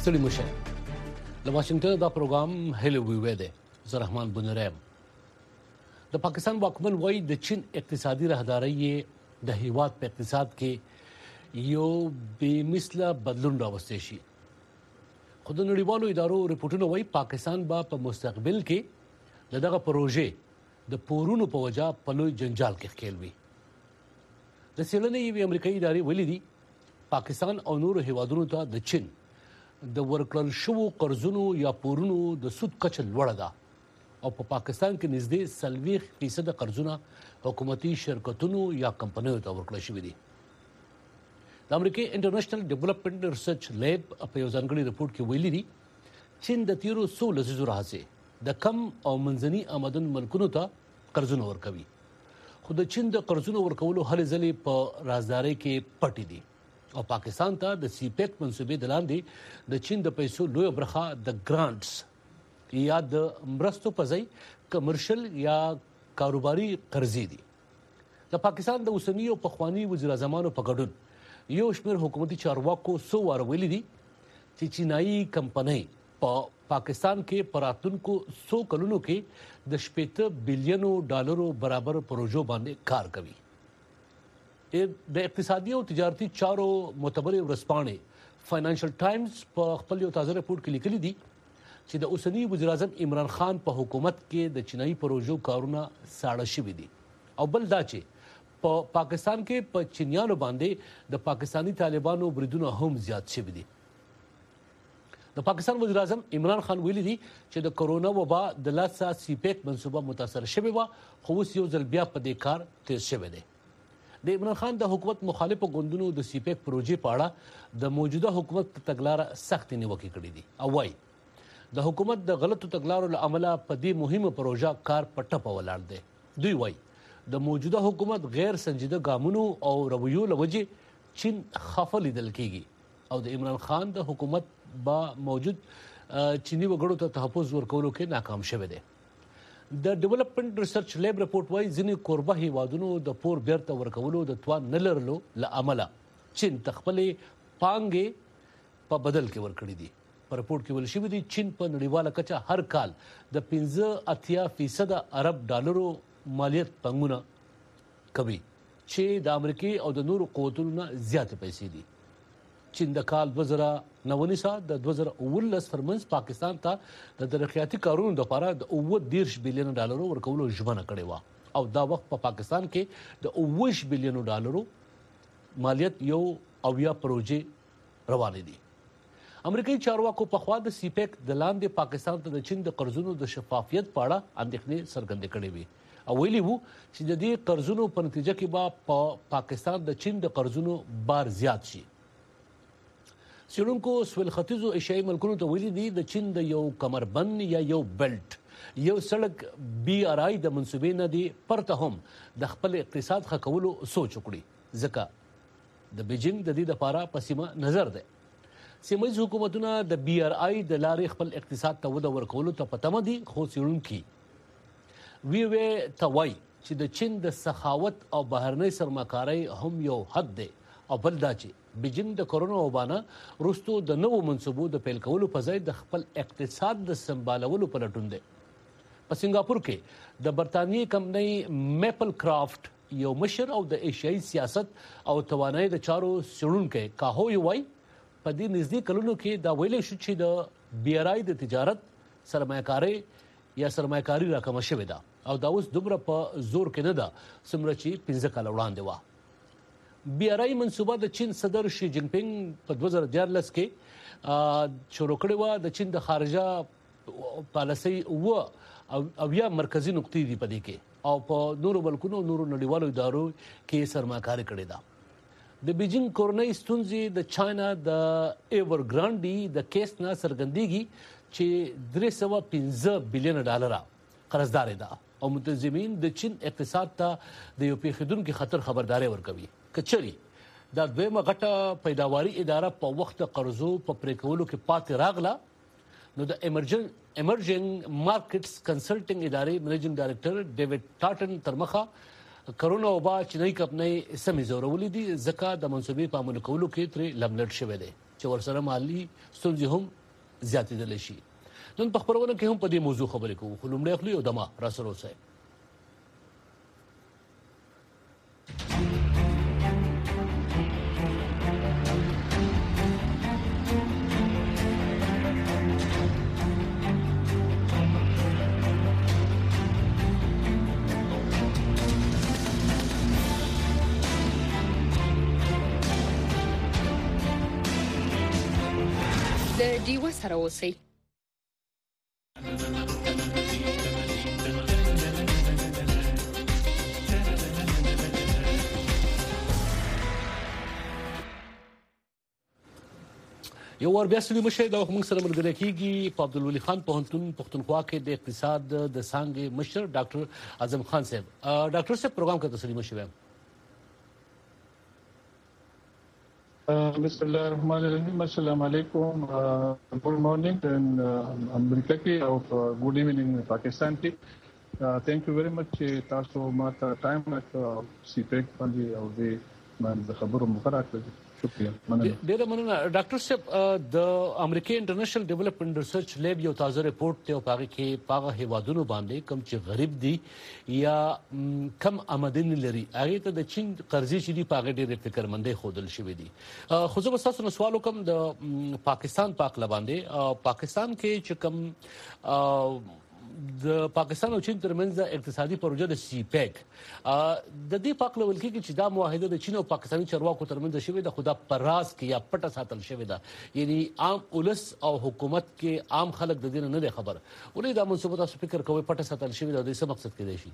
ستړي مشه له واشنگټن دا پروګرام هلو وی دی زه رحمان بنورم. د پاکستان واکمن وایي د چین اقتصادي راهداري د هیواد په اقتصاد کې یو بې مثله بدلون راوستی شي. خو د نړیوالو ادارو رپورټونه وایي پاکستان به په مستقبل کې دغه پروژې د پورونو په وجه په لوی جنجال کې ښکېل وي. د څېړنې یوې امریکایي ادارې ویلي دي پاکستان او نورو هیوادونو ته د چین د ورکړل شوو قرضونو یا پورونو د سود کچه لوړه ده او په پاکستان کې نږدې 40% قرضونه حکومتي شرکتونو یا کمپنیو ته ورکړل شوي دي. د امریکای انټرنیشنل ډیولپمنٹ ریسرچ لیب په یو ځانګړي رپورټ کې ویلي دي چین د تیرو 16 لسیزو راهیسې د کم او منځني آمدن ملکونو ته قرضونه ورکوي. خو د چین د قرضونو ورکولو هلې ځلې په رازدارۍ کې پټې دي او پاکستان ته د سی پیک منصوبې د لاندې د چین د پیسو لویه برخه د ګرانټس یا د مرستو په ځای کمرشل یا کاروباري قرضې دي. د پاکستان د اوسنیو پخواني وزیر اعظمانو په ګډون یو شمېر حکومتي چارواکو څو واره ویلي دي چې چینایي کمپنۍ په پاکستان کې په راتلونکو 100 کلونو کې د 80 بلینو ډالرو برابر پروژو باندې کار کوي. د اقتصادي او تجارتي چارو معتبر ورځپاڼې فاینانشل ټایمز په خپل یو تازه رپورټ کې لیکلي دي چې د اوسنی وزیر اعظم عمران خان په حکومت کې د چینایي پروژو کارونه ساړه شوي دي او بل دا چې په پاکستان کې په چینیانو باندې د پاکستانی طالبانو بریدونه هم زیات شوي دي. د پاکستان وزیر اعظم عمران خان ویلي دي چې د کرونا وبا د لاسه سی پیک منصوبه متاثر شوې و خو اوس یو ځل بیا په دې کار تیز شوی دی. د عمران خان د حکومت مخالفو ګوندونو د سی پیک پروژې په اړه د موجوده حکومت تګلارې سخت نیوکې کړې دي او وايي د حکومت د غلطو تګلارو له امله په دې مهمه پروژه کار په ټپه ولاړ دی. دوی وايي د موجوده حکومت غیر سنجیده ګامونو او رویو له وجې چین خفه لیدل کیږي او د عمران خان د حکومت با موجود چینی وګړو ته تحفظ ورکولو کې ناکام شوی دی. د ډیولپمنٹ ریسرچ لیب رپورټ وايي ځینې کوربه هیوادونو د پور بیرته ورکولو د توان نه لرلو له امله چین خپلې پانګې په بدل کې ورکړې دي. په رپورټ کې ویل شوي دي چین په نړیواله کچه هر کال د 85% ارب ډالرو مالیت پنګونه کوي چې د امریکای او د نورو قوتونو نه زیات پیسې دي. چین د کال 2019 د 2019 فرمنس پاکستان ته د ترقیاتي کارونو لپاره د 30 بلین ډالرو ورکولو ژمنه کړې و او دا وخت په پاکستان کې د 20 بلین ډالرو مالیت یو او یا پروژې روانې دي. امریکایي چارواکو په خوا د سی پیک د لاندې پاکستان ته د چین د قرضونو د شفافیت په اړه اندېښنې څرګندې کړې وي او ویلي وو چې د دې قرضونو په نتیجه کې به پاکستان د چین د قرضونو بار زیات شي. څېړونکو سویل ختیځو ایشیایي ملکونو ته ویلي دي د چین د یو کمربند یا یو بیلټ یو سړک BRI د منصوبې نه دی پرته هم د خپل اقتصاد ښه کولو سوچ وکړي ځکه د بیجینګ د دې لپاره په سیمه نظر دی. سیمه ییز حکومتونه د BRI د لارې خپل اقتصاد ته وده ورکولو ته په تمه دي خو څېړونکي وی ته وایي چې د چین د سخاوت او بهرنۍ سرمایه‌کارۍ هم یو حد دی او بل دا چې بیجینګ د کرونا وبا وروسته د نوو منصوبو د پیل کولو په ځای د خپل اقتصاد د سمبالولو په لټون دی. په سنگاپور کې د برتانیې کمپنۍ میپل کرافټ یو مشر او د ایشیایي سیاست او توانایي د چارو څېړونکی کاهوی وایي په دې نږدې کلونو کې دا ویلی شو چې د BRI د تجارت سرمایه‌کاري یا سرمایه‌کاري راکمه شوې ده او دا اوس دومره په زور کې نه ده څومره چې 15 کاله وړاندې وه. BRI منصوبه د چین صدر شي جین پینګ په 2014 کې شروع کړې و. د چین د خارجه پالیسۍ او یا مرکزی نقطې دي په دې کې او په نورو ملکونو نورو نړیوالو ادارو کې سرمایه‌کاري کړې ده. د بیجینګ کورنۍ ستونزې د چاینا د ایورګرانډي د کیس نه څرګندېږي چې 315 بلین ډالر قرضدار ده او متزمین د چین اقتصاد ته د یو پیښیدونکو خطر خبرداري ورکوي. کچري دا دویمه غټه پیداواري اداره په وخت قرضو په پریکولو کې پاتې راغله نو د ایمرجنګ مارکټس کنسلټینګ ادارې منیجینګ ډایریکټر ډیوډ ټاټن تر مخه کرونا وبا چینایي کمپنۍ سمې زورولې دي ځکه د منصوبې په عمل کولو کې ترې لملټ شوی دی. چې ورسره مالی ستونزې هم زیاتېدلی شي. نن په خبرونه کې هم په دې موضوع خبرې کوو، خو لومړی اخلو یو دمه راسره اوسئ. د ډیوه سره اوسئ. یو ور بیا سړي مشه دا موږ سره ملګری کیږي په عبدالولي خان پوهنتون پښتونخوا کې د اقتصاد د څانګې مشر ډاکټر اعظم خان صاحب. ډاکټر صاحب پروګرام کې تسلی مشه ویم. بسم الله الرحمن الرحیم. السلام علیکم. ګډ مارنینګ ان امریکا کې او ګډ ایونینګ پاکستان کې. ثانک یو ویری مچ تاسو ماته ټایم ورکړ سی پیک باندې او دې باندې خبرو مقرره کړې. شکریہ. ډیره مننه ډاکټر صاحب. د امریکای انټرنیشنل ډیولپمنٹ ریسرچ لیب یو تازه ریپورت ته او هغه کې پاغه هیوادونو باندې کم چې غریب دي یا کم آمدنی لري هغه ته د چین قرضې چې دی پاغه ډېر فکرمندۍ خودل شوې دي. خو زه به تاسو نو سوال وکم د پاکستان پاک لباندې پاکستان کې چې کم د پاکستان او چین ترمنځ اقتصادي پروژه د سی پیک د دې پاک لول کې چې دا معاهده د چین او پاکستاني چارواکو ترمنځ شوې ده، خدا پراز کې یا پټه ساتل شوې ده، یعنی عام اولس او حکومت کې عام خلک د دې نه خبر ولې دا منصوبه تاسو فکر کوئ پټه ساتل شوې ده، د څه مقصد کې دی شي؟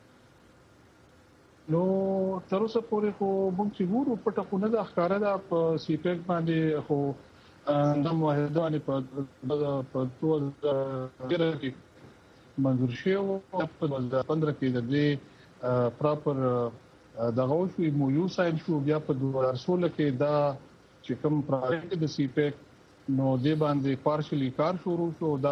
نو تر اوسه پورې خو موږ چې ګورو پټه خو نه د ښکارا د سی پیک باندې خو د معاهده باندې په 2013 کې منظور شو په 2015 کې د دې پراپر دغه شو مو ساين شو بیا په 2016 کې دا چې کوم پروجیکټ د سی پیک نو دې باندې پارشلی کار شروع شو. دا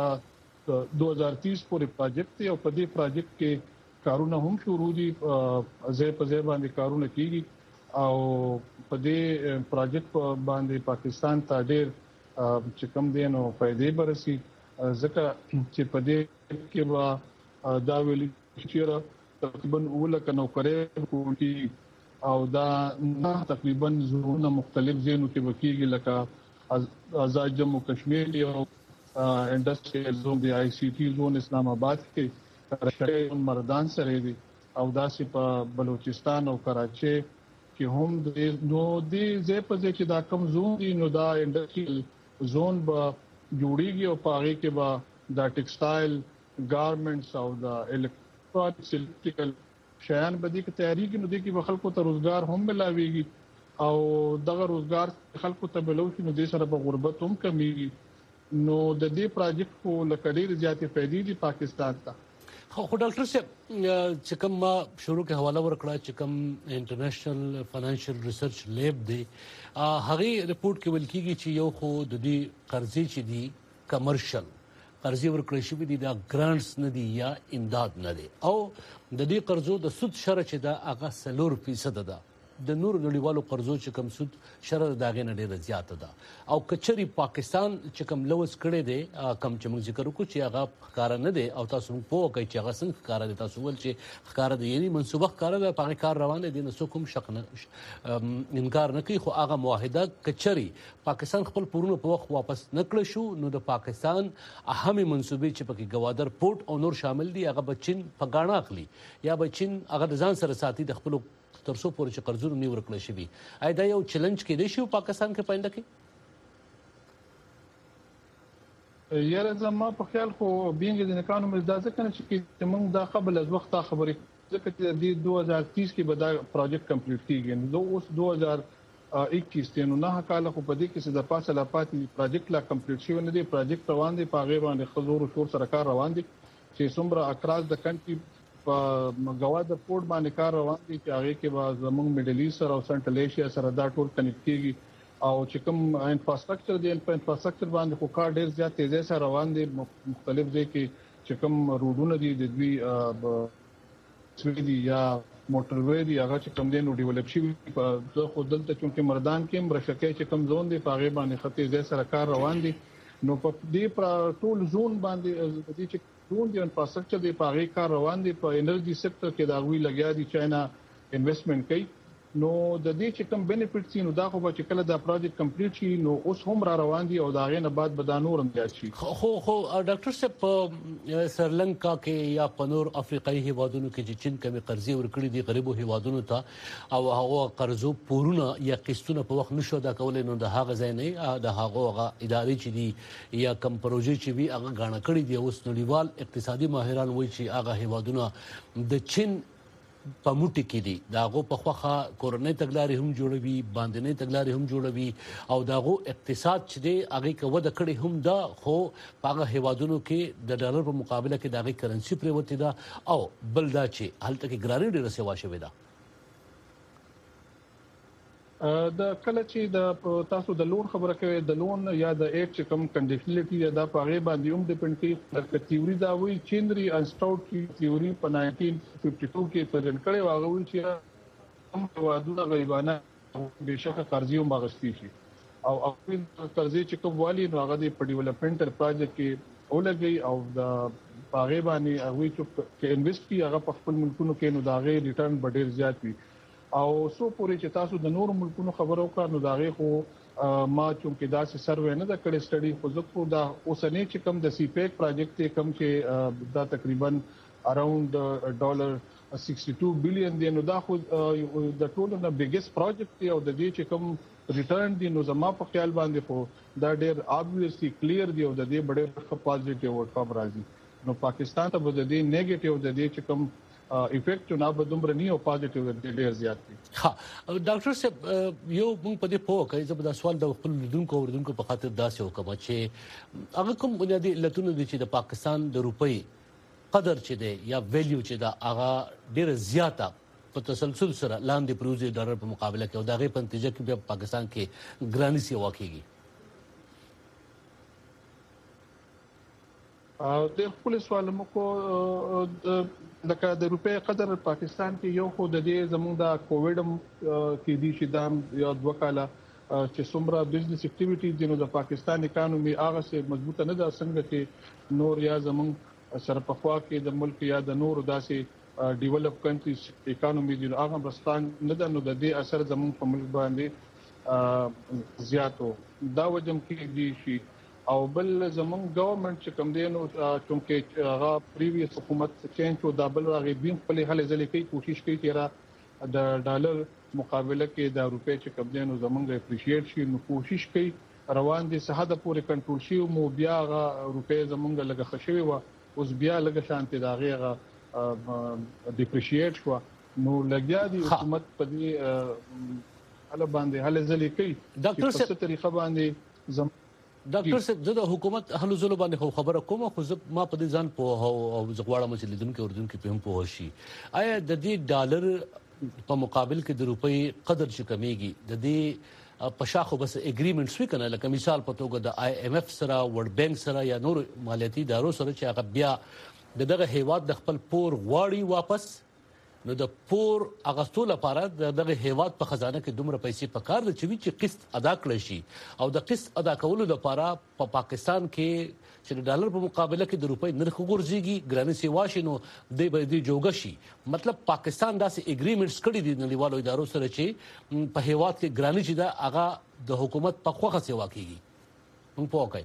2030 پورې پروجیکټ دی او په دې پروجیکټ کې کارونه هم شروع دي، ځای په ځای باندې کارونه کیږي او په دې پروجیکټ باندې پاکستان ته ډېر چې کوم دي نو فائدې برسي، ځکه چې په دې کې وا دا ویل چې تقریبا اوله کنو کرے کوټي او دا نه تقریبا زونه مختلف زینو کې وکیږي لکه آزاد جموں کشمیر او انډستریل زون دی آی سی ټی زون اسلام آباد کې رشتې مردان سره دي او داسې په بلوچستان او کراچي کې هم نو دې ځای په ځای کې دا کم زون دي نو دا انډستریل زون به جوړیږي او پاره کې به دا ټیکسټایل ګارمنټس او دا الکترونکس الکتریکل شیان به دې کې تیاری کې نو دې کې خلکو ته روزګار هم ملاويږي او دغه روزګار خلکو ته ملوي نو دې سره به غربت هم کمیږي. نو د دې پروجیکټ کو لکډیر زیاتې فائدې دي پاکستان ته. خو ډاکټر صاحب چې کوم ما شروع کې حواله ورکړه چې کوم انټرنیشنل فاینانشل ریسرچ لیب دی هغه ریپورت کې ویل کېږي چې یو خو د دې قرضې چې دي کمرشل قرضې ورکړل شوې دي دا ګرانټس نه دي یا امداد نه دي او د دې قرضو د سود شرط چې دا هغه 4% ده، د نور نړیوالو قرضو چې کوم سود شرط داغه نه ډیره زیاته ده او کچري پاکستان چې کوم لوس کړي دي کم چې موږ ذکر وکړو چې هغه ښکارا نه دي او تاسو په کوي چې هغه څنګه ښکارا دي تاسو ول چې ښکارا دي یعنی منسوبه ښکارا ده په کار روان دي نو څوک هم شک نه انکار نه کوي، خو هغه معاهده کچري پاکستان خپل پورونه په وخت واپس نکړ شو نو د پاکستان اهمي منسوبې چې پکې گوادر پورت او نور شامل دي هغه بچین په غاڼه اخلي یا بچین هغه ځان سره ساتي د خپل ترڅو پورې چې قرضونه نیو ورکړل شي. دا یو چیلنج کې دی شو پاکستان کې پاینده کې یاره زما په خیال خو بینګ د نکانو مزدازه کنه چې موږ دا قبل از وخت خبرې ځکه چې د 2030 کې به دا پروجیکټ کمپلیټ کیږي نو اوس 2021 نو نه کال خو په دې کې د فاصله پاتې پروجیکټ لا کمپلیټ شوی نه دی. پروجیکټ روان دی په غیر باندې خزور او شور سره کار روان دي چې څومره اکراس د کنټری په گوادر پورت باندې کار روان دي چې هغه کې به زموږ میډل ایست او سنټرل ایشیا سره دا ټول کنیکټ کیږي او چې کوم انفراستراکچر دی په انفراستراکچر باندې خو کار ډیر زیات تیزی سره روان دي. مختلف ځای کې چې کوم روډونه دي د دوی سویدي یا موټروي دی هغه چې کم دین او ډیولپ شي په خود دلته چې مردان کې مرشکې چې کم زون دی په هغه باندې خطي ځای سره کار روان دي نو په دې پر ټول زون باندې د دې چې زون دی انفراستراکچر دی په هغه کار روان دي په انرژي سېکټر کې دا غوي لګیا دي چاینا انویسټمنټ کوي نو د دې چې کوم بینیفټ سي نو دا خو چې کله دا پروجیکټ کمپلیټ شي نو اوس هم را روان دي او دا غي نه بعد به نور هم زیات شي خو ډاکټر صاحب په سریلانکا کې یا په نور افریقایي هیوادونو کې چې چین کمی قرضې ورکړي دي غریبو هیوادونو ته او هغه قرضو پورونه یا قسطونه په وخت نشو دا کولای نو د هغه ځای نه د هغه ادارې چې دي یا کم پروژې چې وي هغه غاڼه کړي دي اوس نړیوال اقتصادي ماهران وایي چې هغه هیوادونه د چین په موټي کې دي داغه په خوخه کورنۍ تګلارې هم جوړوي باندې تګلارې هم جوړوي او داغه اقتصاد چې دی هغه کوو د کړي هم دا خو هغه هیوادونو کې د ډالر په مقابله کې داغه کرنسي پریوتی دا او بل دا چې هلته کې ګرانی ډیره سیوا شوې ده د کله چې د تاسو د لون خبره کوي د لون یا د ایک کم کنډیشنلټي یا د پاغه باندې هم ډیپند کوي د تیوري دا وی چیندري انسټاوټ کی تیوري په 1952 کې پرځن کړي واغوي چې هم وادونه غیبانه بشکه قرضې هم باغستی شي او خپل قرضې چې کوم والی نو هغه د ډیولپمنټ پروجیکټ کې اولګي او د پاغه باندې هغه چې انویسټ کی هغه په خپل ملکونو کې نو دا غي ریټرن ډیر زیات وي او سو پورې چې تاسو د نور ملکونو خبرو کار نو داغه خو ما چونکې دا سروې نه د کړي سټډي خو زکو دا اوسنۍ چې کم د سی پیک پروجیکټ کم چې دا تقریبا اراوند $62 بلین دی نو دا خو د ټولو نه بیګیست پروجیکټ دی او د دې چې کم ریټرن دی نو زما په خیال باندې خو دا ډېر ابویسلی کلیر دی او د دې ډېر پوزټیو آوټکم راځي نو پاکستان ته د دې نیگیټیو د دې چې کم افیکټ نه بدومره نه او پوزټیو ډیر زیات دي ها ډاکټر صاحب یو موږ په دې پوه کوي زه په سوال د خپل لیدونکو په خاطر داسې وکم چې هغه کوم بنیادی علتونه دي چې د پاکستان د روپۍ قدر چې دی یا ویلیو چې دا هغه ډیر زیاته په تسلسل سره لاندې پروزي ډالر په مقابله کې او دا غي په نتیجه کې په پاکستان کې ګرانی سی واقعي د خپل سوال مکو لکه د روپې قدر پاکستان کې یو خو د دې زموږ د کووډ کې دي چې د یو دوه کاله چې څومره بزنس اکټیویټیز دي نو د پاکستان اکانومي هغه څه مضبوطه نه ده څنګه چې نور یا زموږ سره په خوا کې د ملک یا د نور داسې ډیولپ کنټریز اکانومي دي هغه برستان نه ده نو د دې اثر زموږ په ملک باندې زیاتو دا وجم کې دي شي او بل زمون گورنمنت چې کوم دی نو چې هغه پریویس حکومت چینج او د بل راغی بیم په هله ځلې کوي کوشش کوي چې د ډالر مقابله کې د روپې چې کوم دی نو زمونږ اپریشیټ شي نو کوشش کوي روان دي صحه پورې کنټرول شي او بیا هغه روپې زمونږ لګه خشوي و اوس بیا لګه شانتي دا غیغه ډیپریشیټ شو نو لګیا دي حکومت په دې هله باندې هله ځلې کوي ډاکټر په څه طریقه باندې ډاکټر صاحب د حکومت هلو زلو باندې خبره کوم خو ما په دې ځان په او زغواړم چې لیدونکو اوردونکو په هم په شي آیا د دې ډالر په مقابل کې د روپۍ قدر چې کمیږي د دې په شاخو بس اګریمنټس وکنه لکه مثال په توګه د آی ایم ایف سره ورلد بانک سره یا نور مالیاتي ادارو سره چې هغه بیا دغه هیواد د خپل پور غواړي واپس نو د پور اغستو لپاره دغه هیواد په خزانه کې دومره پیسې پکار دي چې قسط ادا کړی شي او د قسط ادا کولو لپاره په پاکستان کې چې د ډالر په مقابله کې د روپۍ نرخ ورځيږي ګراني سیوا شي نو د به جوګه شي مطلب پاکستان داسې اګریمنټس کړی دي نړیوالو ادارو سره چې په هیواد کې ګراني چې دا هغه د حکومت په خوخه سیوا کیږي موږ پوه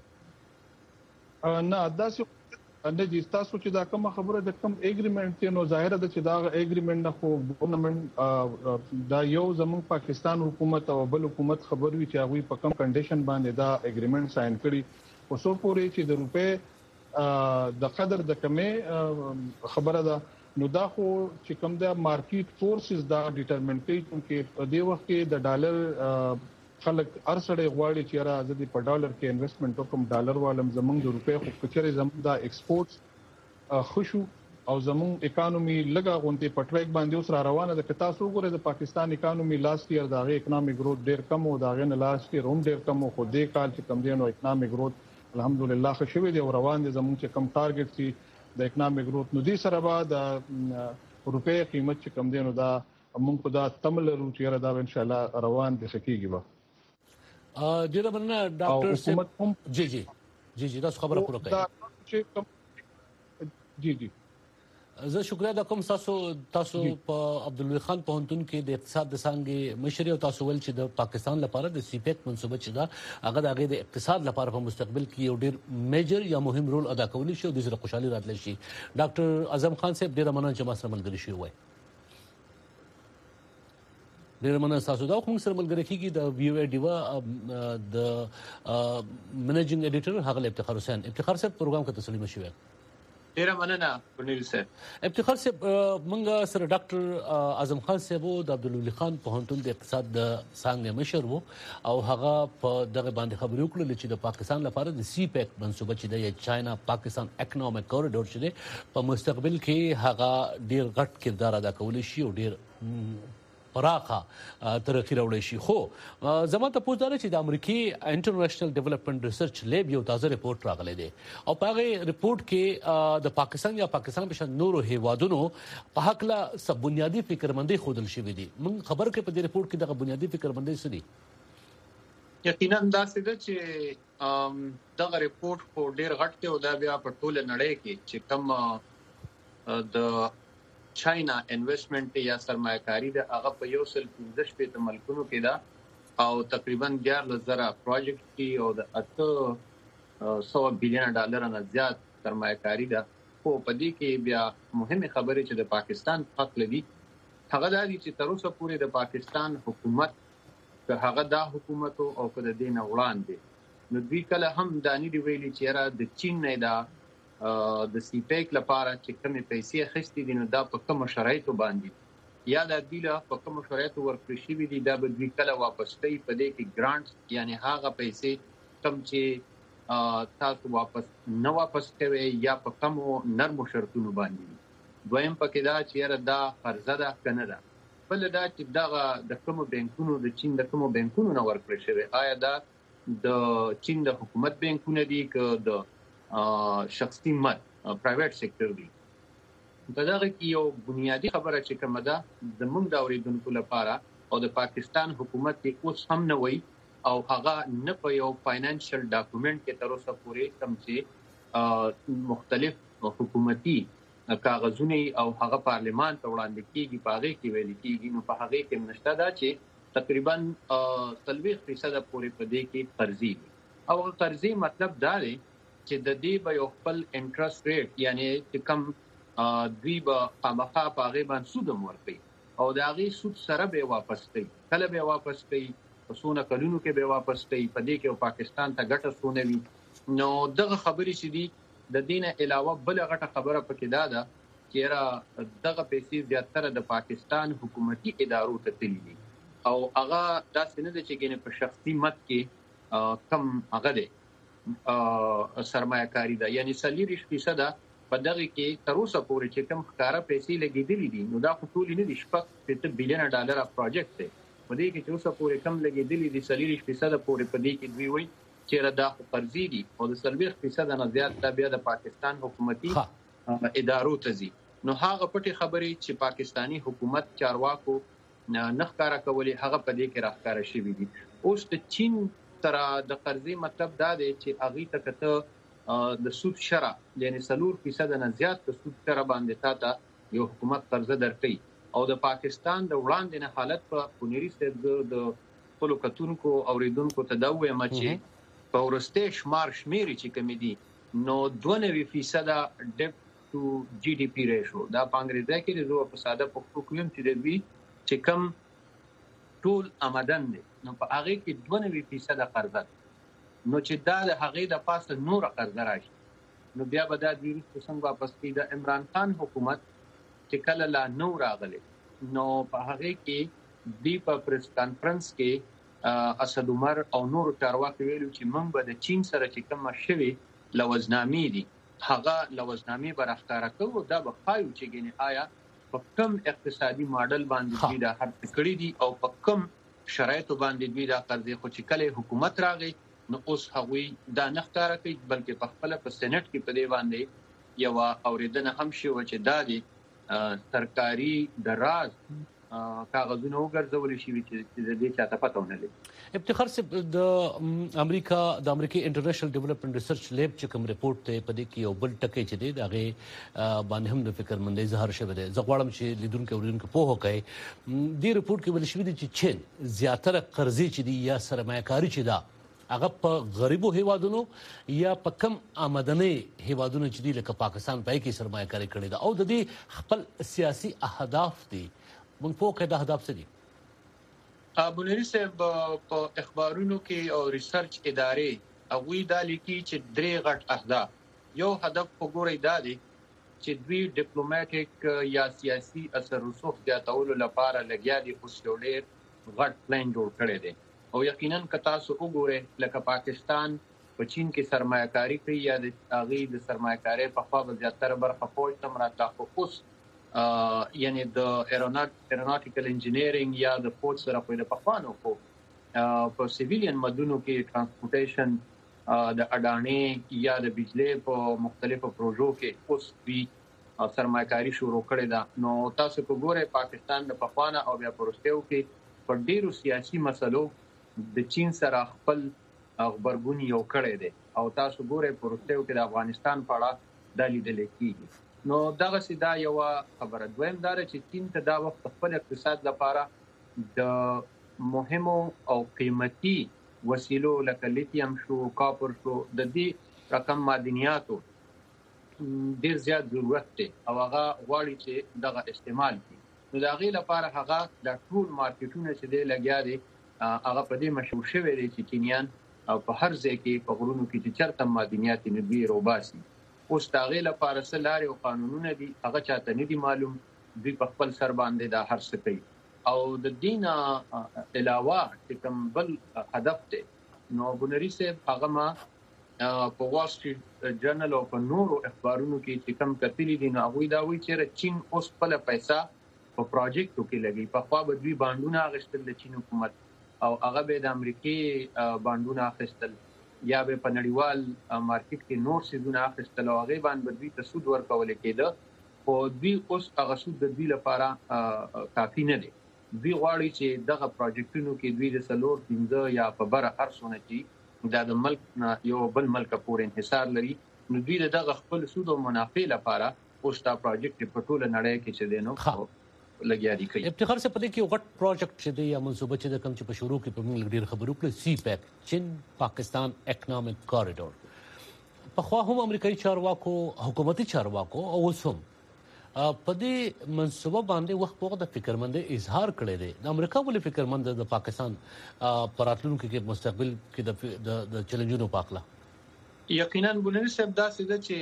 کوي نه داسې نه دي تاسو چې دا کوم خبره د کوم اګریمنټ نو ظاهره ده چې دا اګریمنټ نه خو ګورنمنت دا یو زموږ پاکستان حکومت او بل حکومت خبر وی چې هغه په کوم کنډیشن باندې دا اګریمنټ ساين کړي او سو پورې چې د روپې د قدر د کمې خبره ده نو دا خو چې کوم د مارکیټ فورسز دا ډیټرمن کوي چې په دې وخت کې د ډالر خلک ارسړې غواړي چې را ازدي په ډالر کې انویسټمنټ وکم ډالر والم زمونږ د روپې خو کچره زمونږ د ایکسپورټس خوشو او زمونږ اکانومي لګا غونډې په ټریک باندې اوس را روانه ده که تاسو وګورئ د پاکستان اکانومي لاست ایئر دغه اکونومیک گروث ډیر کم او دغه نه لاست ایئر هم ډیر کم خو دې کال چې کم دی نو اکونومیک گروث الحمدلله ښه شوی دی او روان دي زمونږ چې کم ټارګټ سي د اکونومیک گروث نو دې سره بعد روپے قیمت چې کم دی نو دا موږ په دا تمل لرو چې دا ان شاء الله روان دي سکیږي به ډیره مننه ډاکټر صاحب. جی تاسو خبره پوره کړئ. جی زه شکریه د کوم تاسو په عبدالوی خان پوهنتون کې د اقتصاد د څانګې مشر او تاسو ول چې د پاکستان لپاره د سیپیک منصوبه چې دا هغه د هغې د اقتصاد لپاره په مستقبل کې یو ډیر میجر یا مهم رول ادا کولی شي او د زړه خوشحالي راتلی شي. ډاکټر اعظم خان صاحب ډیره مننه چې ما سره ملګري شوي وای. ډیره مننه تاسو دا کوم سره ملګری کیږي د وی او ډیوا د منیجینګ ایډیټر هغه افتخار حسین. افتخار صاحب پروګرام کې تسلیمه شوی. ډیره مننه کورنیل صاحب. افتخار صاحب منګه سره ډاکټر اعظم خان صاحب د عبدالولی خان پوهنتون د اقتصاد د څانګې مشر وو او هغه په دغه باندې خبرې وکړلې چې د پاکستان لپاره د سی پیک منصوبه چې د چاینا پاکستان اکونومیک کوریډور چې دی په مستقبل کې هغه ډیر غټ کردار ادا کولی شي او ډیر پراخه ترقی راوړی شي. خو زما ته پوښتنه ده چې د امریکای انټرنیشنل ډیولپمنٹ ریسرچ لیب یو تازه ریپورت راغلی دی او په هغه ریپورت کې د پاکستان په شان نورو هیوادونو په حق لا سب بنیادی فکرمندي خودل شوې دي. موږ خبر کې په دې ریپورت کې دغه بنیادی فکرمندي څه دي؟ یقینا دا څه ده چې دغه ریپورت په ډیر غټ دی او دا بیا په ټوله نړۍ کې چې کوم د چاینا انویسټمنٹ یا سرمایه‌کاری د هغه په 115 ملکونو کې دا او تقریبا 11,000 پروجیکټ کې او د 100 بلین ډالر نه زیات سرمایه‌کاری ده. خو په دې کې بیا مهمه خبره چې د پاکستان حق لدی هغه دا چې تر اوسه پورې د پاکستان حکومت که هغه دا حکومت او که د دین وړاندې نو دوی کله هم دانی دی ویلي چې را د چین نه دا د سی پیک لپاره چې کومې پیسې اخیستې دي نو دا په کوم شرایطو باندې یا د دیله په کوم شرایطو ورکړل شوي دي دا به دوی کله واپس کوي. په دې کې ګرانټ یعنی هغه پیسې کوم چې تاسو واپس کوي یا په کوم نرمو شرطونو باندې. دویم پکې دا چې دا قرضه ده کنه ده. بل دا چې دا د کوم بانکونو د چین د کوم بانکونو نه ورکړل شوی آیا دا د چین د حکومت بانکونه دي که د شخصي ملک پرایویټ سېکټر دی. په دغه کې یو بنیادی خبره چې کومه ده زموږ د اوریدونکو لپاره او د پاکستان حکومت کې اوس هم نه وایي او هغه نه په یو فاینانشل ډاکومنټ کې تر اوسه پورې کوم چې مختلف حکومتي کاغذونه او هغه پارلیمان ته وړاندې کیږي په هغه کې ویل کیږي نو په هغه کې نشته دا چې تقریبا 30% پورې په دې کې قرضې او قرضې مطلب دا دی چې د دې به یو خپل انټرست ریټ یعنی چې کم دوی به خامخا په هغې باندې سود هم ورکوي او د هغې سود سره به واپس کوي. کله به واپس کوي په څونه کلونو کې به واپس کوي په دې کې پاکستان ته ګټه څونه وي. نو دغه خبرې چې دي د دې نه علاوه بله غټه خبره پکې دا ده چې دغه پیسې زیاتره د پاکستان حکومتي ادارو ته تللي دي او هغه داسې نه ده چې ګینې په شخصي مد کې کم هغه دی سرمایه‌کاری ده یعنی 40% په دغه کې تر اوسه پورې چې کوم ښکارا پیسې لګېدلې دي نو دا خو ټول نه دي 6 بلین ډالر پروجیکټ دی. په دې کې چې اوسه پورې کم لګېدلې دي 40% پورې په دې کې دوی وایي چې دا خو قرضې دي او د 40% نه زیات دا بیا د پاکستان حکومتي ادارو ته ځي. نو هغه پټي خبرې چې پاکستانی حکومت چارواکو نه ښکارا کولې هغه په دې کې راښکاره شوي دي. اوس د چین تر د قرضې مطلب دا دی چې هغه ته کته د سود شرع یعنی 4% نه زیات د سود شرع باندې تا یو حکومت قرضه درکړي او د پاکستان د وړاندې نه حالت په پونیری سره د خپل کتونکو اوریدونکو ته دا وایم چې په ورسته شمار شمیري چې کمی دي نو 92% ډیپ ټو جی ډی پی ریشو دا په انګریزي کې د په ساده پښتو کوم چې دوی چې کم ټول آمدن دي نو په هغه کې 92% قرضه نو چې دا د هغه د پاسه نور قرضه راشي نو بیا به دا د څنګه واپس کړي. د عمران خان حکومت چې کله لا نو راغله نو په هغه کې دی په پریس کانفرنس کې اسد عمر او نور چارواکي ویلو چې موږ به د چین سره چې کوم شوي لوزنامې دي هغه لوزنامې برخکاره کوو دا به خایو چې ګنې آیا په کوم اقتصادي ماډل باندې دوی دا هر کړی دي او په کوم شرایطو باندې دوی دا قرضې خو چې کله حکومت راغی نو اوس هغوی دا نه ښکاره کوي بلکې په خپله په سینټ کې په دې باندې یوه اورېدنه هم شوه چې دا دی سرکاري دراز کاغذونه وګرځول شي چې د دې چاته پته ونه لګي. افتخار صاحب د امریکای انټرنیشنل ډیولپمنٹ ریسرچ لیب چې کوم ریپورت ته په دې کې یو بل ټکی چې دی دغه باندې هم د فکرمندۍ اظهار شوی دی. زه غواړم چې لیدونکو اوریدونکو پوه وکړي دې ریپورت کې ویل شوی دی چې چین زیاتره قرضې چې دی یا سرمایه‌کاري چې دا هغه په غریبو هیوادونو یا په کم آمدنۍ هیوادونو چې دی لکه پاکستان پای کې سرمایه‌کاري کړې ده او د دې خپل سیاسي اهداف دي. موږ په کې د اهداف څه دي؟ بنيري صاحب په اخبارونو کې او ریسرچ ادارې هغوی دا لیکي چې درې غټ اهداف. یو هدف وګورئ دا دی چې دوی ډیپلوماټیک یا سیاسي اثر رسوخ زیاتولو لپاره لګیا دي اوس یو ډېر غټ پلان جوړ کړی دی او یقینا که تاسو وګورئ لکه پاکستان په چین کې سرمایه‌کاري کوي یا د هغې د سرمایه‌کارۍ په خوا به زیاتره برخه فوج ته راته خو اوس یعنی د ایروناټیکل انجینیرینګ یا د فوج سره په پخوانو خو په سیویلین مدونو کې ترانسپورټیشن د اډانې یا د بجلی په مختلفو پروژو کې اوس دوی سرمایه‌کاري شروع کړې ده. نو تاسو وګورئ پاکستان د پخوانه او بیا پروستیو کې په ډیرو سیاسي مسلو د چین سره خپل خبرګون یو کړی دی او تاسو ګورئ پروستیو کې د افغانستان په اړه دا لیدل کېږي. نو دغه سیدا یو خبره. دویم دا چې چین ته دا وخت خپل اقتصاد لپاره د مهمو او قیمتي وسیلو لکه لیتیم شو کاپر شو د دې رقم معدنیاتو ډیر زیات ضرورت دی او هغه غواړي چې دغه استعمال کړي. نو د هغې لپاره هغه د ټول مارکیټونه چې دی لګیا دي هغه په دې مشهور شوی دی چې چینیان په هر ځای کې په غرونو کې چې چېرته معدنیات یې دوی روباسي. اوس د هغې لپاره څه لارې او قانونونه دي هغه چاته نه دي معلوم. دوی په خپل سر باندې دا هر څه کوي او د دې نه علاوه چې کوم بل هدف دی نو بنيري صاحب هغه ما په وال سټریټ جرنل او په نورو اخبارونو کې چې کوم کتلي دي نو هغوی دا وایي چې چین اوس خپل پیسې په پروجیکټو کې لګي. په خوا به دوی بانډونه اخیستل د چین حکومت او هغه به د امریکای بانډونه اخیستل یا به په نړیوال مارکیټ کې نور سیزونه اخیستل او هغه باندې دوی ته سود ورکول کېده خو دوی اوس هغه سود د دوی لپاره کافي نه دی. دوی غواړي چې دغه پروجیکټونو کې دوی د سلور 15 یا په بره هر څونه چې د ملک یو بل ملک پورې انحصار لري نو دوی دغه خپل سود او منافع لپاره اوس دا پروجیکټ په ټوله نړۍ کې چې دی نو لګیا دي کوي. افتخار سے پدې کې غټ پروجیکټ چې دی یا منصوبه چې د کم چې په شروع کې په موږ ډیر خبرو کړل سی پیک چین پاکستان اکونومیک کوریډور په خوا هم امریکایي چارواکو حکومتي چارواکو او وسوم په دې منصوبه باندې وخت په د فکرمندۍ اظهار کړی دی. د امریکا ولې فکرمند د پاکستان پر راتلونکي کې مستقبل کې د چیلنجونو په اړه؟ یقینا بنيري صاحب دا څه ده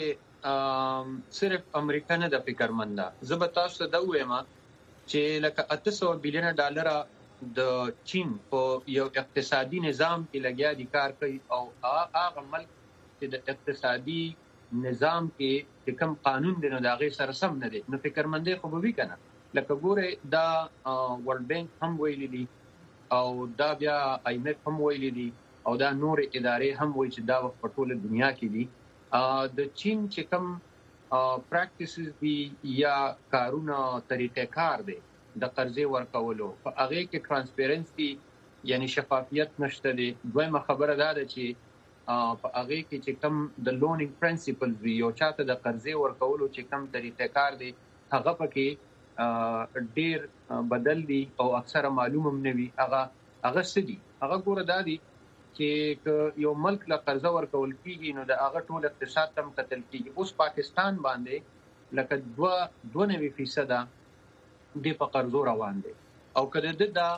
چې صرف امریکا نه د فکرمند ده. زه به تاسو ته وایم چې لکه 800 بلین ډالر د چین په یو اقتصادي نظام کې لګیا دي کار کوي او هغه ملک چې د اقتصادي نظام کې کوم قانون دی نو دا غي سره سم نه دي نو فکرمندۍ خو به وی کنه. لکه ګوره دا ورلد بانک هم ویلي دي او دا بیا آی ایم ایف هم ویلي دي او دا نور ادارې هم وایي چې دا په ټوله دنیا کې دي. د چین چې کوم پریکټیسز دي یا کارونه طریقې کار دي د قرضې ورکولو په هغه کې ترانسپیرنسي یعنی شفافیت نشته دي. دویمه خبره دا ده چې په هغه کې چې کوم د لونینګ پرنسپل وی او چاته د قرضې ورکولو چې کوم طریقې کار دي هغه پکې ډیر بدل دي او اکثره معلوم هم نه وي. هغه سدي هغه ګوره دا دي چې یو ملک له قرضه ورکول کیږي نو د هغه ټول اقتصاد تم قتل کیږي. اوس پاکستان باندې لکه 92% د په قرضو روان دي او کله د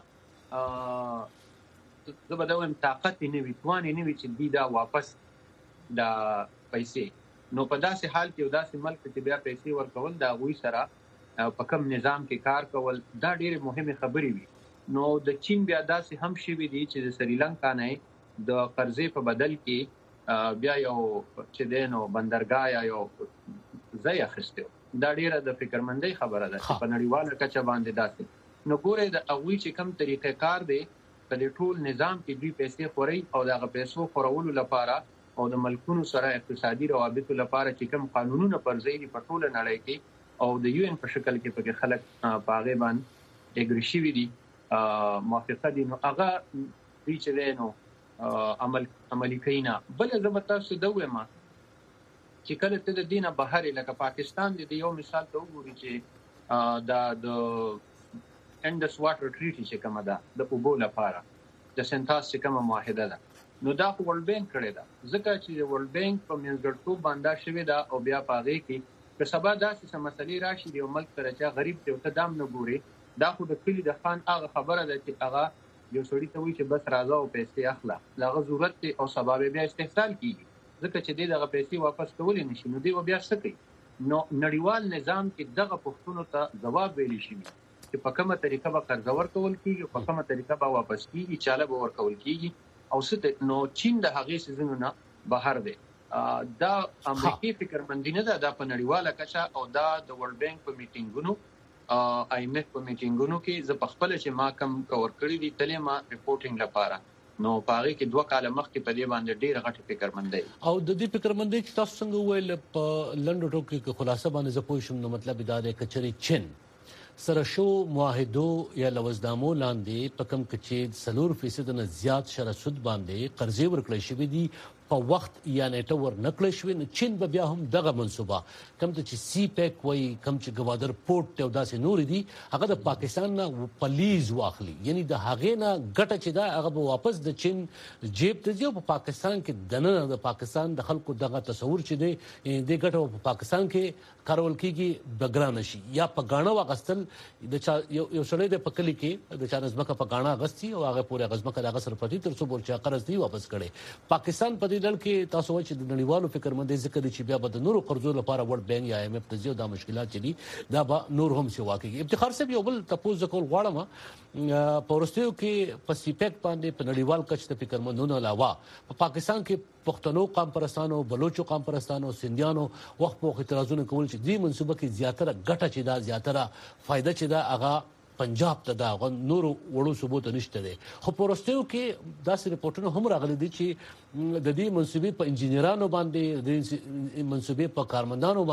زبردویم طاقت نه وي توان نه وي چې دی دا واپس دا پیسې نو په داسې حال کې داسې ملک چې بیا پیسې ورکول دا غوي سره په کوم نظام کې کار کول دا ډېر مهمه خبرې وي. نو د چین بیا داسې هم شي وي چې د سریلانکا نه د قرضې په بدل کې بیا یو چې دینو بندرګاه یا یو ځای اخیستو دا ډیره د فکرمندۍ خبره ده چې په نړیواله کچه باندې داسې نو ګوره د هغوی چې کوم طریقې کار دی په دې ټول نظام کې دوی پیسې خوري او دغه پیسو خورولو لپاره او د ملکونو سره اقتصادي روابطو لپاره چې کوم قانونونه پر ځای دي په ټوله نړۍ کې او د UN په شکل کې پکې خلک په هغه باندې اګری شوي دي موافقه دي، نو هغه دوی چې دی نو عملي کوي نه. بل زه به تاسو ته ووایم چې کله ته د دې نه بهر لکه پاکستان د یو مثال ته وګوري چې دا د انډس واټر ټریټي چې کومه ده د اوبو لپاره د سنتاس چې کومه معاهده ده، نو دا خو ورلډ بانک کړې ده، ځکه چې د ورلډ بانک په منځګړیتوب باندې شوې ده او بیا په هغې کې که سبا داسې څه مسلې راشي د یو ملک سره چې غریب دی او ته دام نه ګورې، دا خو د کلي د خان هغه خبره ده چې هغه یو سړي ته وایي چې بس راځه او پیسې اخله، د هغه ضرورت دی او سبا بیا استحصال کېږي، ځکه چې دی دغه پیسې واپس کولی نه شي، نو دی بیا څه کوي؟ نو نړیوال نظام کې دغه پوښتنو ته ځواب ویلی شوي چې په کومه طریقه به قرضه ورکول کېږي، په کومه طریقه به واپس کېږي، چاله به ورکول کېږي او څه. نو چین د هغې سیزونو نه بهر دی. دا امریکایي فکرمندي نه ده، دا په نړیواله کچه او دا د ورلډ بانک په میټینګونو IMF په میټینګونو کې زه په خپله چې ما کم کور کړي دي تللی ما ریپورټینګ لپاره، نو په هغې کې 2 کاله مخکې په دې باندې ډېره غټه فکرمندۍ او د دې فکرمندۍ چې تاسو څنګه وویل په لنډو ټکو کې خلاصه باندې زه پوه شم، نو مطلب دا دی که چېرې چین سره شو معاهدو یا لوزنامو لاندې په کوم کې چې 4% نه زیات شرط سود باندې قرضې ورکړل شوې دي په وخت یا نیټه ورنکړل شوې، نو چین به بیا هم دغه منصوبه کوم ته چې سی پیک وایي کوم چې ګوادر پورټ ته او داسې نورې دي هغه د پاکستان نه په لیز واخلي، یعنی د هغې نه ګټه چې ده هغه به واپس د چین جیب ته ځي او په پاکستان کې دننه د پاکستان د خلکو دغه تصور چې دی دې ګټه په پاکستان کې کارول کېږي به ګرانه شي، یا په ګاڼه واخیستل د چا یو سړی د په کلي کې د چا ځمکه په ګاڼه اخیستي او هغه پورې هغه ځمکه د هغه سره پرتې تر څو پورې چې قرض دی واپس کړی. پاکستان په دې ډول کې تاسو وایئ چې د نړیوالو فکرمندۍ ذکر دی چې بیا به د نورو قرضو لپاره ورلډ بانک یا IMF ته ځي او دا مشکلات چې دي دا به نور هم سیوا کېږي. افتخار صاحب یو بل تپوس زه کول غواړم په وروستیو کې په سی پیک باندې په نړیوال کچ د فکرمندونو علاوه په پاکستان کې پښتنو قام پرستانو بلوچو قام پرستانو سندیانو وخت په وخت اعتراضونه کول چې دې منصوبه کې زیاتره ګټه چې دا زیاتره فایده چې دا هغه پنجاب ته دا نور وړو صوبو ته نشته دی، خو په وروستیو کې داسې رپورټونه هم راغلي دي چې د دې منصوبې په انجینرانو باندې د منصوبې په کارمندانو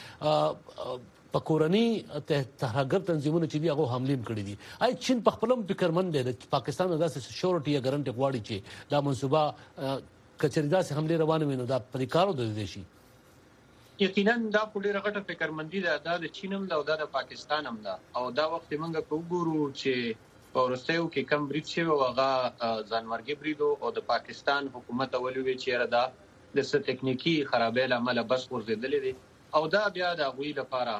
باندې په کورني ترهګر تنظیمونو چې دي هغه حملې کړي دي. آی چین په خپل فکرمند دی د پاکستان داسې شورټي یا ګارنټي غواړي چې دا منصوبه کچري داسې حملې روانه وي نو دا پرې کارو د دې شي. یقینا دا په ډیره غټه فکرمندي ده، دا د چین هم ده او دا د پاکستان هم ده، او دا وخت موږ په وګورو چې په وروستیو کې کم برید شوی او هغه ځانمرګي برید او د پاکستان حکومت اولي وی چې دا د څه تکنیکی خرابې لامل بس ورزيدلې دي او دا بیا د غوي لپاره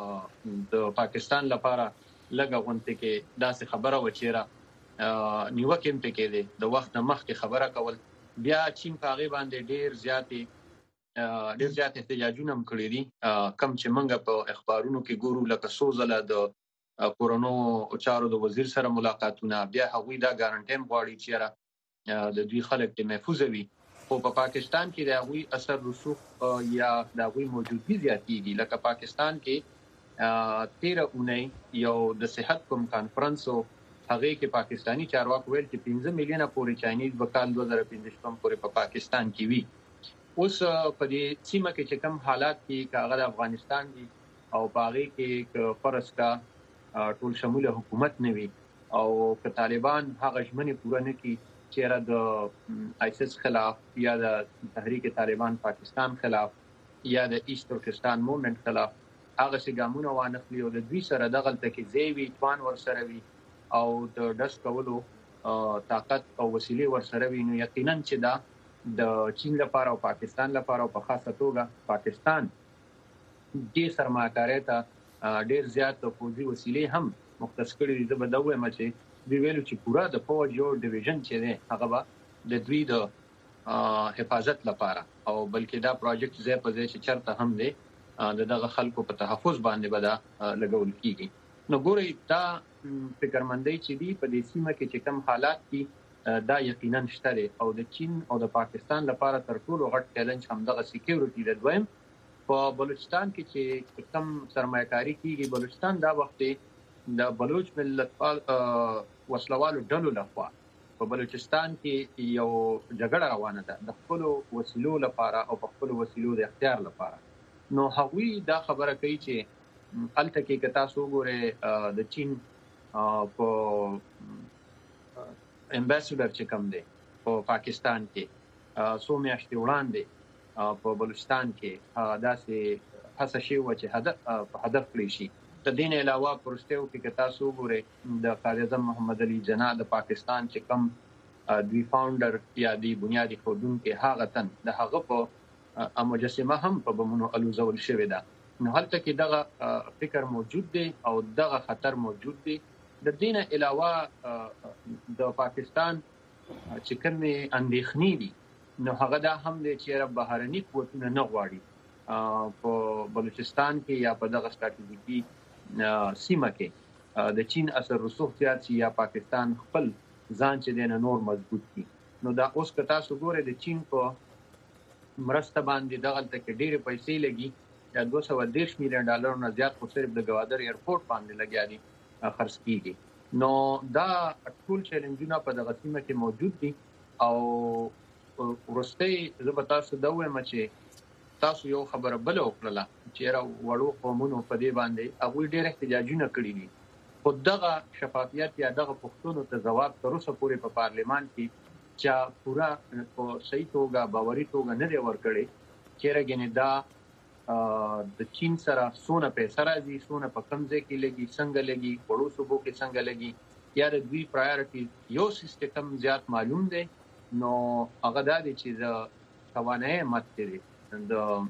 د پاکستان لپاره لګه غونته کې داسې خبره و چې نیوکه هم پکې دي د وخت مخکې خبره کول، بیا چین په هغه باندې ډیر زیات احتجاجونه هم کړی دي، کم چې منګه په اخبارونو کې ګورو لکه سوزله د کورونو چارو د وزیر سره ملاقاتونه، بیا هغوی دا ګارانټي غواړي چې د دوی خلک د محفوظ وي، خو په پاکستان کې د هغوی اثر رسوخ یا د هغوی موجودګي زیاتېږي. لکه پاکستان کې 13 اونۍ یو د صحت کوم کانفرنس او هغه کې پاکستانی چارواکو ویل چې 15 میلیونه پورې چاینیز په کال 2015 پورې په پاکستان کې وي. اوس په دې سیمه کې چې کوم حالات کې کاغذ افغانستان دي او باغې کې فرض کا ټول شموله حکومت نه وي او که طالبان هغه ژمنې پوره نه کړي چې د ISIS خلاف یا د تحریک طالبان پاکستان خلاف یا د ایست ترکستان موومنټ خلاف هغه څنګه وانخلي او د دوی سره دغه تکي زیوی توان ورسره وي او د داس کولو طاقت او وسیله ورسره وي، نو یقینا چې دا د چین لپاره او پاکستان لپاره او په خاصه توګه پاکستان دې سرمایه‌کارۍ ته ډېر زیات فوجي وسیلې هم مختص کړي دي. زه به دا وایم چې دوی ویلو چې پوره د فوج یو ډیویژن چې دی هغه به د دوی د حفاظت لپاره او بلکې دا پروجیکټ ځای په ځای چې چرته هم دی دغه خلکو په تحفظ باندې به دا لګول کېږي. نو ګورئ دا فکرمندۍ چې دي په دې سیمه کې چې کوم حالات دي دا یقینا شته دی او د چین او د پاکستان لپاره تر ټولو غټ چیلنج همدغه سکیورټي دی. دویم په بلوچستان کې چې کم سرمایه‌کاري کیږي، بلوچستان دا وخت د بلوچ ملت وسلوالو ډلو لخوا په بلوچستان کې یو جګړه روانه ده د خپل وسیلو لپاره او په خپل وسیلو د اختیار لپاره. نو هغوی دا خبره کوي چې الته کې کتا سو ګوره د چین په امباسډر چې کوم دی په پاکستان کې سو میاشتې وړاندې په بلوچستان کې داسې هڅه شوې وه چې هدف کړی شي. د دې نه علاوه پرستیو کې کتا سو ګوره د قائد اعظم محمد علي جناح د پاکستان چې کوم دوی فاونډر یا دی بنیادی خودونکو هغه تن د هغه په مجسمه هم په بمونو الوزول شوې ده. نو هلته کې دغه فکر موجود دی او دغه خطر موجود دی. د دینه علاوه د پاکستان چې کومه اندېښنې دي نو هغه دا هم دی چې رب بهرني قوتونه نه غواړي په بلوچستان کې یا په دغه ستراتیژیکي سیمه کې د چین اثر رسوخ زیات شي یا پاکستان خپل ځان چې دینه نور مضبوط کړي. نو دا اوس کتا سو ګوره د چین په مرسته باندې دغه تک ډېر پیسې لګي یا 210 میلیون ډالر نه زیات خو صرف د گوادر ایرپورټ باندې لګیا دي خرڅ کیږي. نو دا ټول چیلنجونه په دغه سیمه کې موجود دي او ورسته زه به تاسو دا وایم چې تاسو یو خبره بل وکړه چې را وړو قومونو په دې باندې هغه ډېر احتجاجونه کړی دي. خو دغه شفافیت یا دغه پښتون ته جواب تر اوسه پورې په پارلیمان کې چې پورا په صحیح توګه باوري توګه نه دی ورکړی چې راګنې دا د چین سره سونه پیسې راځي سونه په کم ځای کې لګي څنګه لګي وړو صوبو کې څنګه لګي یا د دوی پرایورټي یو سیستم زیات معلوم دی. نو هغه دا دی چې د توانایي مت دی د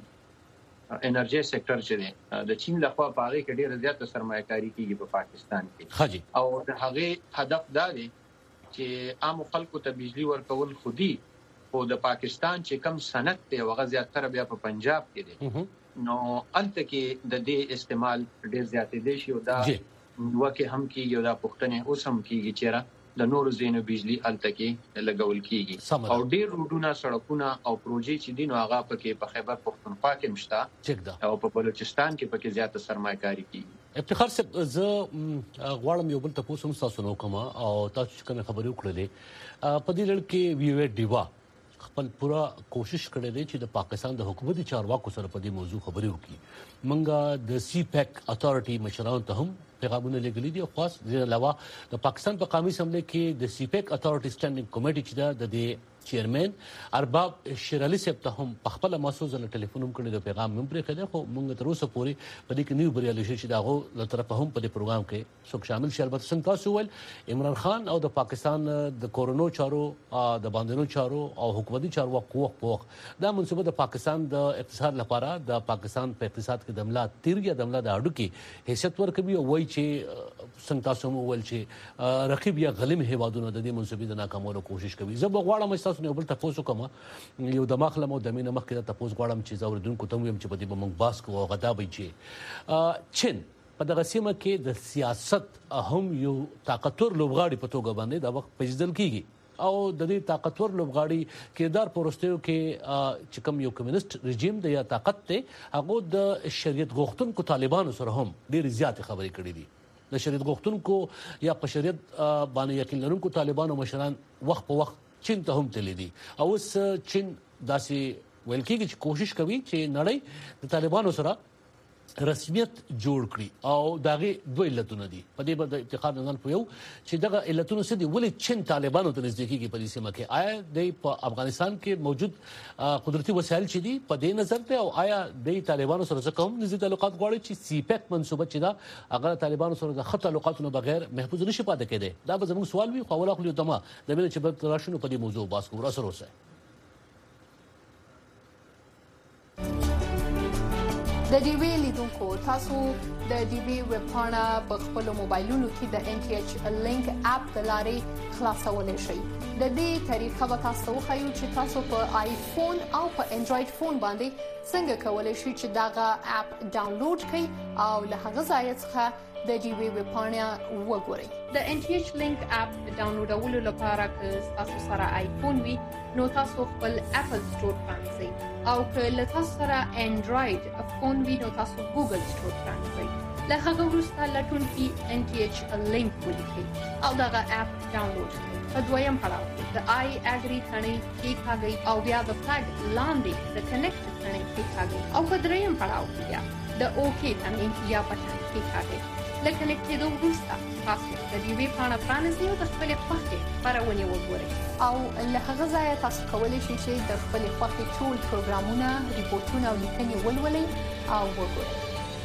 انرژي سېکټر چې دی د چین لخوا په هغه کې ډېر زیات سرمایه‌کاري کیږي په پاکستان کې او د هغه هدف دا دی چې عام خلکو ته بجلی ورکول خودي او د پاکستان چې کم صنعت دی هغه زیاتره بیا په پنجاب کې دی. نو الته کې د دې استعمال ډېر زیاتې دی شي او دا وکه هم کیږي او دا پښتنه اوس هم کیږي چې د نورو زینو بجلی الته کې لګول کیږي او ډېر روډونه سړکونه او پروژې چې دین هغه پکې په خیبر پختونخوا کې مشته او په بلوچستان کې پکې زیاته سرمایه‌کاري کیږي. افتخار صاحب زه غواړم یو بل تاسو هم تاسو نو کوم او تاسو کوم خبرې وکړلې په دې لړ کې ویو ډیوا خپل پورا کوشش کړی دی چې د پاکستان د حکومتي چارواکو سره په دې موضوع خبرې وکړي. منګه د سی پیک اتھارټي مشرانو ته هم پیغامونه لګلي دي. خاص د علاوه د پاکستان په قومي اسمبلی کې د سی پیک اتھارټي سټانډینګ کمیټي چې د چیرمن ارباب شیر علي صاحب ته هم په خپل محسوس له ټلیفون هم کړی د پیغام هم پرې کړی خو موږ تر اوسه پورې په دې کې نیو بریالي شي چې داغه له طرفه هم په دې پروګرام کې څوک شامل شي. البته څنګه تاسو ول عمران خان او د پاکستان د کورونو چارو د باندېنو چارو او حکومتي چارواکو پوښ دا منصوبه د پاکستان د اقتصاد لپاره د پاکستان په اقتصاد کې دملا تیرګه دملا د اډو کې حیثیت ورکوي او وایي چې څنګه تاسو ول چې رقیب یا غلیم هیوادونو د دې منصوبې د ناکامولو کوشش کوي. زه به غواړم تاسو نه بل تاسو کوم یو د مخله مو د مینه مخ کې تاسو غواړم چې زوردونکو ته ویم چې په دې موږ باس کوو غدا به چې چین په دغه سیمه کې د سیاست اهم یو طاقتور لوبغاړي په توګه باندې دا وخت پېژندل کیږي او د دې طاقتور لوبغاړي کردار پروستیو کې چې کوم یو کمیونست رژیم د یا طاقت ته هغه د شریعت غوښتونکو طالبانو سره هم ډېر زیات خبرې کړې دي. د شریعت غوښتونکو یا په شریعت باندې یقین لرونکو طالبانو مشران وخت په وخت چین ته هم تللی دي او اوس چین داسې ویل کېږي چې کوشش کوي چې نړۍ د طالبانو سره رسمیت جوړ کړي او داغه دوه علتونه دي په دې باندې اتحاد نن په یو چې دغه علتونه څه دي ولې چین طالبانو ته نږدې کېږي په دې سیمه کې آیا د افغانستان کې موجود قدرتي وسایل چې دي په دې نظر ته او آیا د طالبانو سره کوم نږدې تعلقات غواړي چې سی پیک منصوبه چې دا هغه طالبانو سره د خط تعلقاتونو بغیر محفوظ نشي پاتې کېده. دا به زموږ سوال وي خو ولا خو دما د بل چې بل راشنو په دې موضوع باس کوو سره اوسه. د ډي وی لیدونکو تاسو د ډي وی ویب پاڼه په خپل موبایلونو کې د ان ټي ایچ لینک اپ د لارې خلاصولای شئ. د دې طریقه به تاسو خایو چې تاسو په آیفون او په انډراید فون باندې څنګه کولای شئ چې داغه اپ ډاونلوډ کړئ او له هغه ځای څخه د ډي وی ویب پاڼه وګورئ. د ان ټي ایچ لینک اپ ډاونلوډولو لپاره که تاسو سره آیفون وي نو تاسو خپل اپل سٹور پرانځئ او که له تاسو سره انډراید فون وي نو تاسو ګوګل سٹور پرانځئ. له هغه وروسته لټون کې ان ټي ایچ لینک ولیکئ او دغه اپ ډاونلوډ کړئ. په دویم پړاو کې د آی اګری ثنې کلیکاږئ او بیا د فلګ لاندې د کنیکټ ثنې کلیکاږئ او په دریم پړاو کې بیا د اوکی ثنې یا بټن وکیښاږئ. له کنیکټېدو وروسته تاسو د ډیوي پاڼه پرانیزئ او د خپلې خوښې خپرونې وګورئ. او له هغه ځایه تاسو کولی شئ چې د خپلې خوښې ټول پروګرامونه، ریپورټونه او لیکنې ولولئ او وګورئ.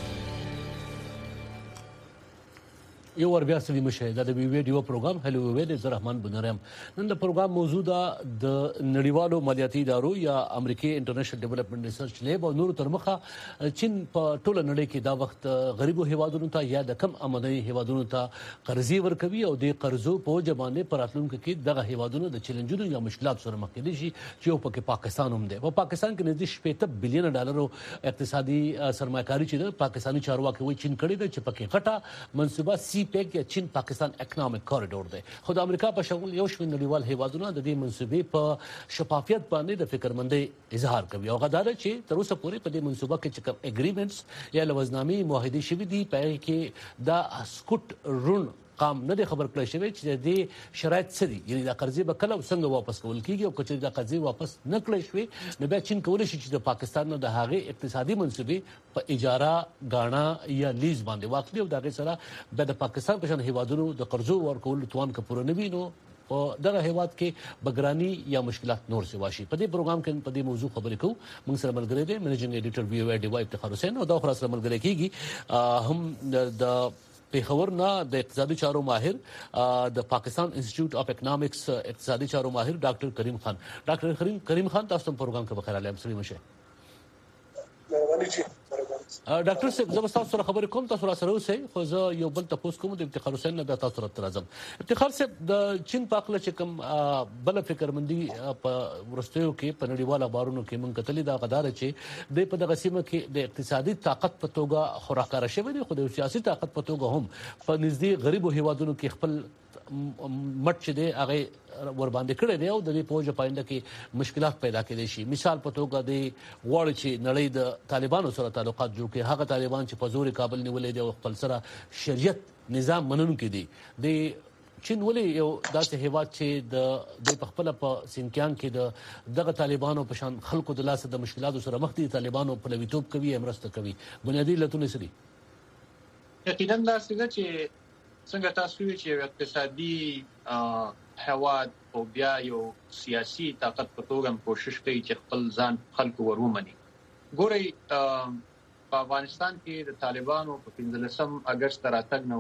یو ور بیا سلی مشه دا د ویډیو پروګرام هلو وی د رحمان بنرم. نن د پروګرام موضوع ده د نړیوالو مالیاتي ادارو یا امریکای انټرنیشنل ډیولپمنٹ ریسرچ لیب او نور تر مخه چین په ټوله نړۍ کې دا وخت غریبو هیوادونو ته یا د کم آمدنی هیوادونو ته قرضې ورکوي او د قرضو په جبانه پر راتلونکو کې دغه هیوادونو د چیلنجونو یا مشکلات سره مخ کېدي شي چې یو پکې پاکستان هم دی. په پاکستان کې نږدې 70 بلین ډالرو اقتصادي سرمایه‌کاري چې پاکستاني چارواکي وایي چین کړې ده چې پکې غټه منصوبه سی پیک یا چین پاکستان اکونومیک کوریډور دی. خو د امریکا په شمول یو شمېر نړیوال هیوادونه د دې منصوبې په شفافیت باندې د فکرمندۍ اظهار کوي او غدار چې تر اوسه پورې په دې منصوبه کې چې کوم اګریمنټس یا لوزنامې معاهدې شوي دي په کې دا سکوټ رون قام نه خبر کړی شوی چې د شرایط څه دي، یعنی دا قرضې به کله څنګه واپس کول کیږي او کله دا قرضې واپس نه کړی شوی نو بیا چین کولی شي چې د پاکستان نو د هغې اقتصادي منصوبې په اجاره غاڼه یا لیز باندې واخلي او د هغې سره د پاکستان په شان هیوادونو د قرضو ورکول توان که پوره نه وي نو په دغه هیواد کې بګرانی یا مشکلات نور سوا شي. په دې پروګرام کې په دې موضوع خبرې کوو. موږ سره ملګری دی منیجینګ ایډیټر وی او ای ډیوا افتخار حسین او دا خو سره ملګری کیږي هم د پیښور نه د اقتصادي چارو ماهر د پاکستان انسټیټیوټ اف اکونومکس اقتصادي چارو ماهر ډاکټر کریم خان. ډاکټر کریم خان تاسو په پروګرام کې بخیر عالم سلام شه. ډاکټر صاحب زه تاسو سره خبرې کوم، تاسو را سره اوسئ، خو زه یو بل تاسو کوم د افتخار حسین نه تاسو سره راځم. افتخار صاحب د چین په اړه چې کوم بل فکرمندي په ورستیو کې په نړیوالو اخبارونو کې مونږ کتلې دا غدار چې د په دغه سیمه کې د اقتصادي طاقت په توګه خوراکاره شوی دی، خو د سیاسي طاقت په توګه هم په نږدې غریبو هیوادونو کې خپل مټ چې دی هغه ور باندې کړی دی او د دې پوجا پاینده کې مشکلات پیدا کېدي شي. مثال په توګه د وړ چې نړۍ د طالبانو سره تعلقات جوړ کړي، هغه طالبان چې په زور کابل نیولې دي او خپل سره شریعت نظام منونکي دي. د چین ولې یو داسې هیواد چې د خپل په سینکیان کې دغه طالبانو په شان خلکو د لاسه د مشکلاتو سره مخ دي، طالبانو په لویتوب کوي، امرسته کوي، بنیادی علتونه څه دي؟ یقینا دا څنګه چې څنګه تاسو وی چې اقتصادي هواد او بیا یو سیاسي طاقت په توګه کوشش کوي چې خپل ځان خلکو ورومني. ګورئ په افغانستان کې د طالبانو په 15 اگست راتګ نه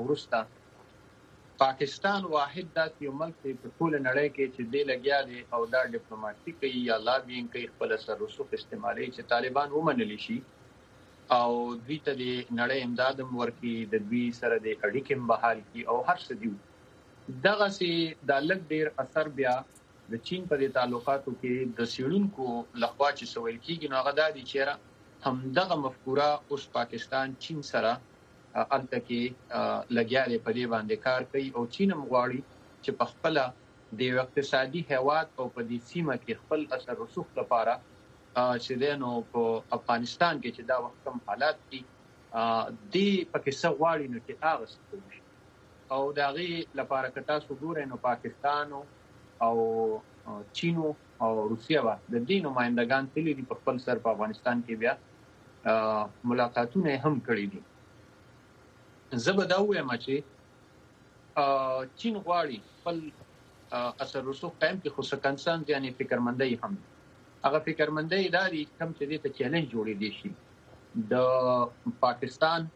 وروسته پاکستان واحد داسې یو ملک دی په ټول نړۍ کې چې دی لګیا دی او دا ډیپلوماسي کوي یا لابینګ کوي، خپل سر رسوخ استعمالي چې طالبان ومنل شي او دوی ته د نړۍ امداد ورکړي، د دوی سره د اړیکې بحال کی او هر څه دی. دغه سي د لګ ډیر اثر بیا د چین په تعلقاتو کې د سیړونکو لخوا چې سوال کیږي نو هغه د چیرې هم دغه مفکوره اوس پاکستان چین سره الته کې لګیا دی په دې باندې کار کوي او چین هم غواړي چې په خپل د اقتصادي هواد او په دې سیمه کې خپل اثر رسوخ لپاره چې دنو په افغانستان کې چې دا وخت کم حالات دي دی پکې څه غواړي نو چې هغه څه او داغي لپاره کتا صدور نو پاکستان او چین او روسیا وا د دې نمائندگان تللی دي په خپل سر په افغانستان کې بیا ملاقاتونه هم کړی دي. زبدا وایم چې چین غواړي خپل اثر رسوخ قائم کې خو سکنسان یعنی فکرمندۍ هم هغه فکرمندۍ داري کوم چې دې ته چیلنج جوړې دي شي د پاکستان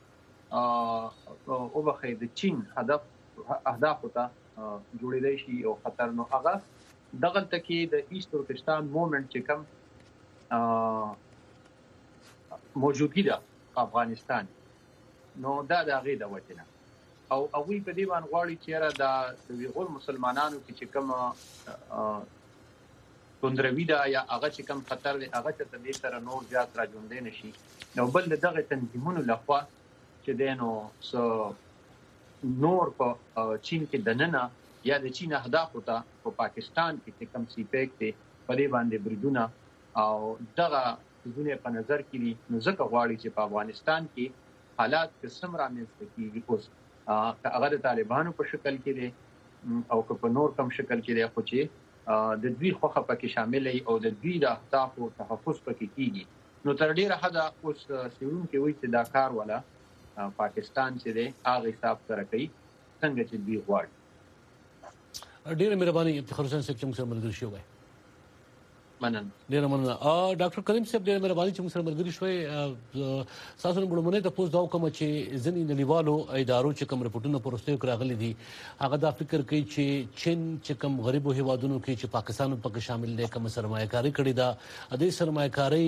او بخې د چین اهداف ته جوړې دي شي او خطر نو هغه دغه تکي د ایست ترکستان موومېنټ چې کوم موجودی ده افغانستان نو دا د هغه د وجنه او اوی په دې باندې غواړي چې را د ویغول مسلمانانو چې کوم توندروي دا یا هغه چې کوم خطر دی هغه ته دې سره نور زیات را ژوندې نشي نو بل دغه تنظیمونو لخوا چې دینو سو نور په چین کې دننه یا د چین اهداف ته په پاکستان کې کوم سی پیک دی په دې باندې بریدونه او دغه ځونه په نظر کې دي نو ځکه غواړي چې په افغانستان کې حالات قسم رامنځته کیږي اوس هغه د طالبانو په شکل کې دي او په نور کم شکل کې دي خو چې د دوی خوخه پکې شامل او د دوی د اهداف او تحفظ پکې کیږي نو تر ډیره حد اوس سیون کې وایي چې دا کار ولا پاکستان چې دی هغه حساب سره کوي څنګه چې دوی غواړي. ډیره مهرباني افتخار حسین صاحب چې موږ سره ملګري شوی. مننه. ډیره مننه. ډاکټر کریم صاحب ډیره مهرباني چې موږ سره ملګري شوی. تاسو نن بلمنه ته پوس داو کوم چې ځینې نړیوالو ادارو چې کوم رپورټونه پروستیو راغلي دي هغه دا فکر کوي چې چین چې کوم غریبو هیوادونو کې چې پاکستان پکې شامل دی کوم سرمایه‌کاري کړې ده د سرمایه‌کاري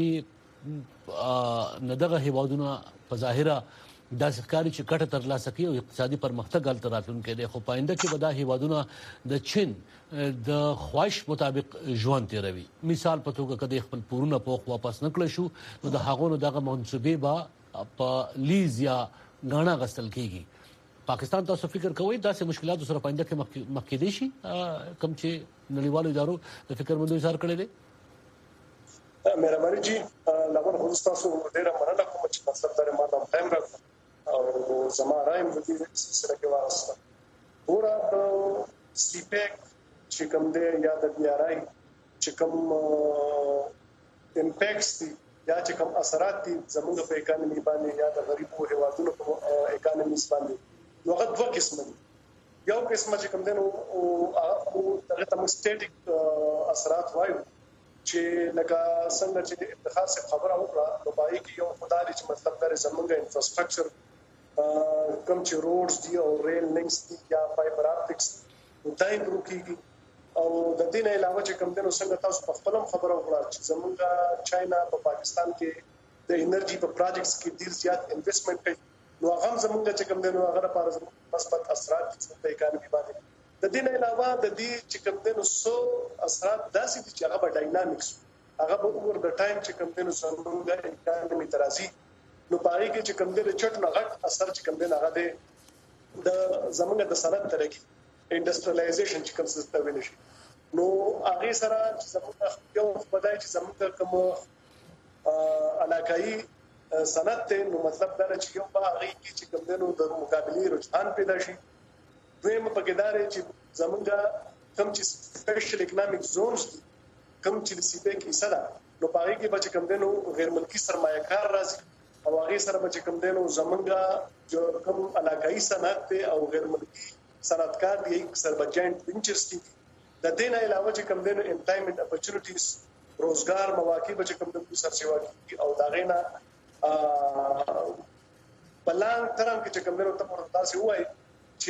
ندغه هیوادونو په ظاهره دا ښکاري چې کټه ترلاسه کوي او اقتصادي پرمختګ هلته راتلونکی دی خو پاینده کې به دا هیوادونه د چین د خواهش مطابق ژوند تیروي. مثال په توګه کله خپل پورونه پوخ واپس نکړل شو نو د هغونو دغه منصوبې به په لیز یا غاڼه غستل کیږي. پاکستان تاسو فکر کوئ داسې مشکلات سره پاینده کې مخکې دي شي کوم چې نړیوالو ادارو د فکر مندو اظهار کړی دی؟ مهرباني جی لغون خو تاسو ډیره مننه کوم چې مطلب دا ما ته ټایم راکړ او زما رایم د دې سلسله کې واسطه ورا د سیپیک چې کوم دی یا د بي ار آی چې کوم امپیکټس دي یا چې کوم اثرات دي زموږ په اکانومي باندې یا د غریبو هیوادونو په اکانومي باندې نو هغه دوه قسم دي. یو قسم چې کوم دی نو او دغه تم سټیټیک اثرات وایو چې لکه څنګه چې اتخاذ خبره وکړه نو پای کې یو خدای چې مطلب دا زمونږ انفراستراکچر کوم چې روډز دي او ریل لینکس دي یا فایبر اپټکس دا امپروو کیږي او د دې نه علاوه چې کوم دنو څنګه تاسو په خپل خبره وکړه چې زمونږ چاینا په پاکستان کې د انرژي په پروجیکټس کې ډیر زیات انویسټمنټ کوي نو هغه زمونږ چې کوم دنو هغه لپاره مثبت اثرات په اکانومي باندې د دې نه علاوه د دې چې کوم دنو سو اثرات داسې دي چې هغه ډاینامیکس هغه به اوور د ټایم چې کوم دنو زمونږ اکانومي ترازی نو پاره کې چې کوم دنو چټ نه غټ اثر چې کوم دنو هغه د زمونږ د صنعت ترقی انډستریالایزیشن چې کوم څه ته ویل شي نو هغه سره چې زموږ یو خدای چې زموږ کوم علاقائی صنعت ته نو مطلب دا چې یو هغه چې کوم دنو د مقابله رجحان پیدا شي دویم په کې دا چې زموږ کوم چې سپیشل اکونومیک زونز کوم چې سیپه کې سره نو پاره کې به کوم دنو غیر ملکی سرمایه‌کار راځي او هغه سره به کوم دنو زموږ جو کوم علاقائی صنعت ته او غیر ملکی صنعتکار دی سربجاینټ وینچرز دي د دې نه علاوه چې کوم دنو امپلایمنت اپورچونټیز روزګار مواقع به کوم دنو سرچېوا کی او دا غینا بلان ترام کې کوم دنو ته ورته تاسو وایي چې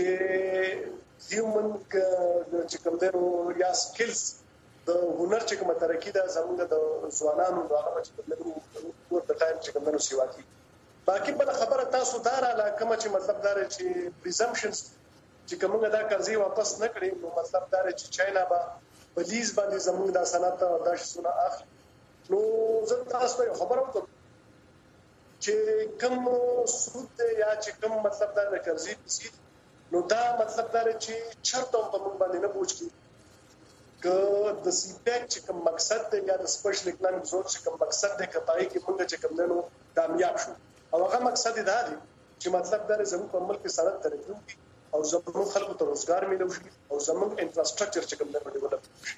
هیومن چې کوم دنو یا سکلز د هنر چې کومه ترقی ده زموږ د ځوانانو د هغه چې کوم دنو ورته ټایم چې کوم دنو سیوا کی باقي بل خبره تاسو دار علاقه چې مطلب دار چې پریزمپشنز چې کومه دا قرضې واپس نه کړي نو مطلب دا چې چاینا به پلیز باندې زموږ د صنعت او د شونه اخلي نو زه تاسو ته خبر ورکوم چې کوم سود یا چې کوم مطلب دا قرضې پسې نو دا مطلب دا چې چرته په موږ باندې نه پوښتنه که د سیپیک چې کوم مقصد دی یا د سپیشل اکونومیک زون چې کوم مقصد دی کپای کې موږ چې کوم نو کامیاب شو او هغه مقصد دا دی چې مطلب دا زموږ په ملک صنعت ترقی او زموږ خلکو ته روزګار ملو شي او زموږ انفراستراکچر چې کوم نه ډیولپ شي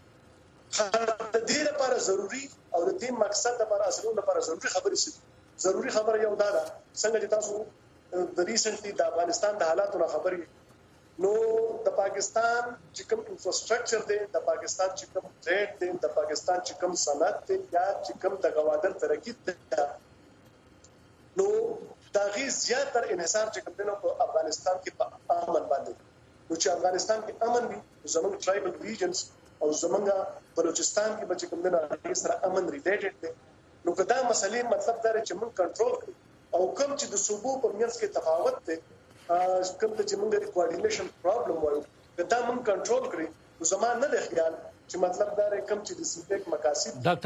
د دې لپاره ضروری او د دې مقصد لپاره اصلو لپاره ضروری خبرې سي ضروری خبره یو دا ده څنګه چې تاسو د ریسنټلی د افغانستان د حالاتو خبرې نو د پاکستان چې کوم انفراستراکچر دی د پاکستان چې کوم ټریډ دی د پاکستان چې کوم صنعت دی یا چې کوم د غوادر ترقی دی نو دا غي زیاتره انحصار چې کوم په افغانستان کې په امن باندې نو چې افغانستان کې امن وي زموږ ټرایبل ریجنز او زموږ بلوچستان کې به کوم نه سره امن ریلیټډ دي نو کدا مسلې مطلب دا چې موږ کنټرول کړو او کوم چې د صوبو په منځ کې تفاوت دی کوم چې موږ د کوارډینیشن پرابلم وایو کدا موږ کنټرول کړی نو زموږ نه د خیال چې مطلب دا کوم چې د سیپیک مقاصد ډاکټر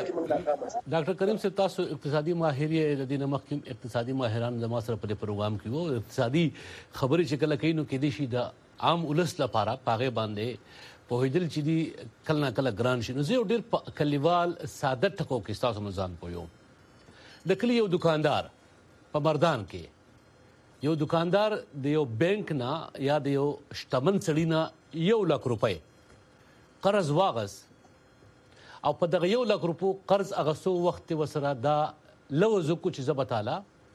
کریم سے تاسو اقتصادي ماهر یې د دینه مخکې اقتصادي ماهران د ما سره په پروګرام کې وو اقتصادي خبرې چې کله کینو کې دي شي د عام ولس لپاره پاغه باندې په هیدل چې دي کله کله ګران شي نو زه ډیر کلیوال ساده ټکو کې تاسو مزان پویو د کلی یو دکاندار په مردان کې یو دکاندار د یو بانک نه یا د یو شتمن سړی نه 1 لک روپۍ قرض واغس او په دغه 1 لک روپو قرض اغسو وخت وسره دا لوزو کو چې زبتاله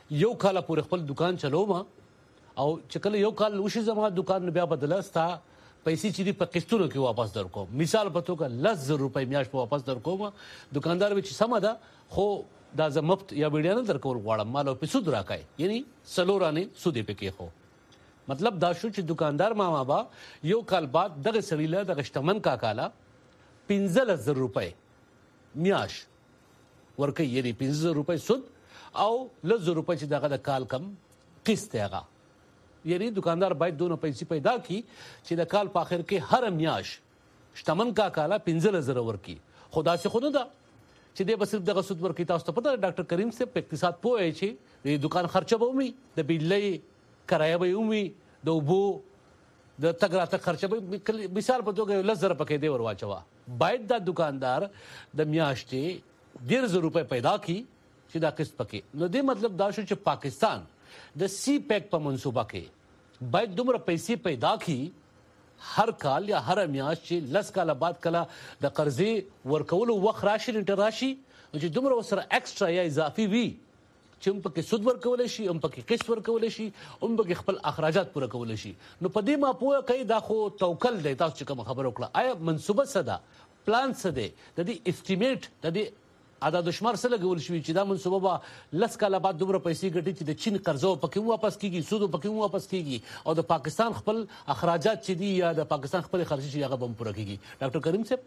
یو کال پورې خپل دکان چلوم او چې کله یو کال وشي زما دکان بیا بدلستا پیسې چې دی په قسطونو کې واپس درکوم. مثال په توګه 10,000 روپۍ میاشت په واپس درکوم. دکاندار به چې سمه ده خو دا زه مفت یا ویډیا نه درکول غواړم، مال او په سود راکای، یعنی سلورانه سود پکې خو مطلب دا شو چې دکاندار ماما با یو کال بعد دغه سړي له دغه شتمن کاکاله 15,000 روپۍ میاش ورکه، یعنی 15,000 روپۍ سود او 10,000 روپۍ چې دغه د کال کم قسط هغه. یعنی دکاندار باید دونه پیسې پیدا کی چې د کال په اخر کې هر میاش شتمن کاکاله 15,000 ورکی. خدا سے خود دا چې د بس دغه سود ورکی. تاسو ته پته ډاکټر کریم صاحب په اقتصاد پوهه چې د دکان خرچه به ومي، د بجلی کرایه به ومي، د اوبو د تګ راتګ خرچه به مثال په توګه 10,000 پکې دی ور واچوا. باید دا دکاندار د میاشتې 1,000 روپۍ پیدا کی چې دا قسط پکې. نو دې مطلب دا شو چې پاکستان د سی پیک په منصوبه کې باید دومره پیسې پیدا کی هر کال یا هر میاشت چې 10 کاله بعد کله د قرضې ورکولو وخت راشي لنټر راشي چې دومره سره ایکسترا یا اضافي وي چې هم پکې سود ورکول شي، هم پکې قسط ورکول شي، هم پکې خپل اخراجات پوره کول شي. نو په دې ما پوهه کوي دا خو توکل دی. تاسو چې کوم خبر وکړه آیا منصوبه څه ده، پلان څه دی، د دې اسټیمیټ د دې عدد شمار څه لګول شوی چې دا منصوبه به 10 کاله بعد دومره پیسې ګټي چې د چین قرضو پکې واپس کیږي، سود پکې واپس کیږي او د پاکستان خپل اخراجات چې دي یا د پاکستان خپل خرچي چې هغه بم پوره کیږي. ډاکټر کریم صاحب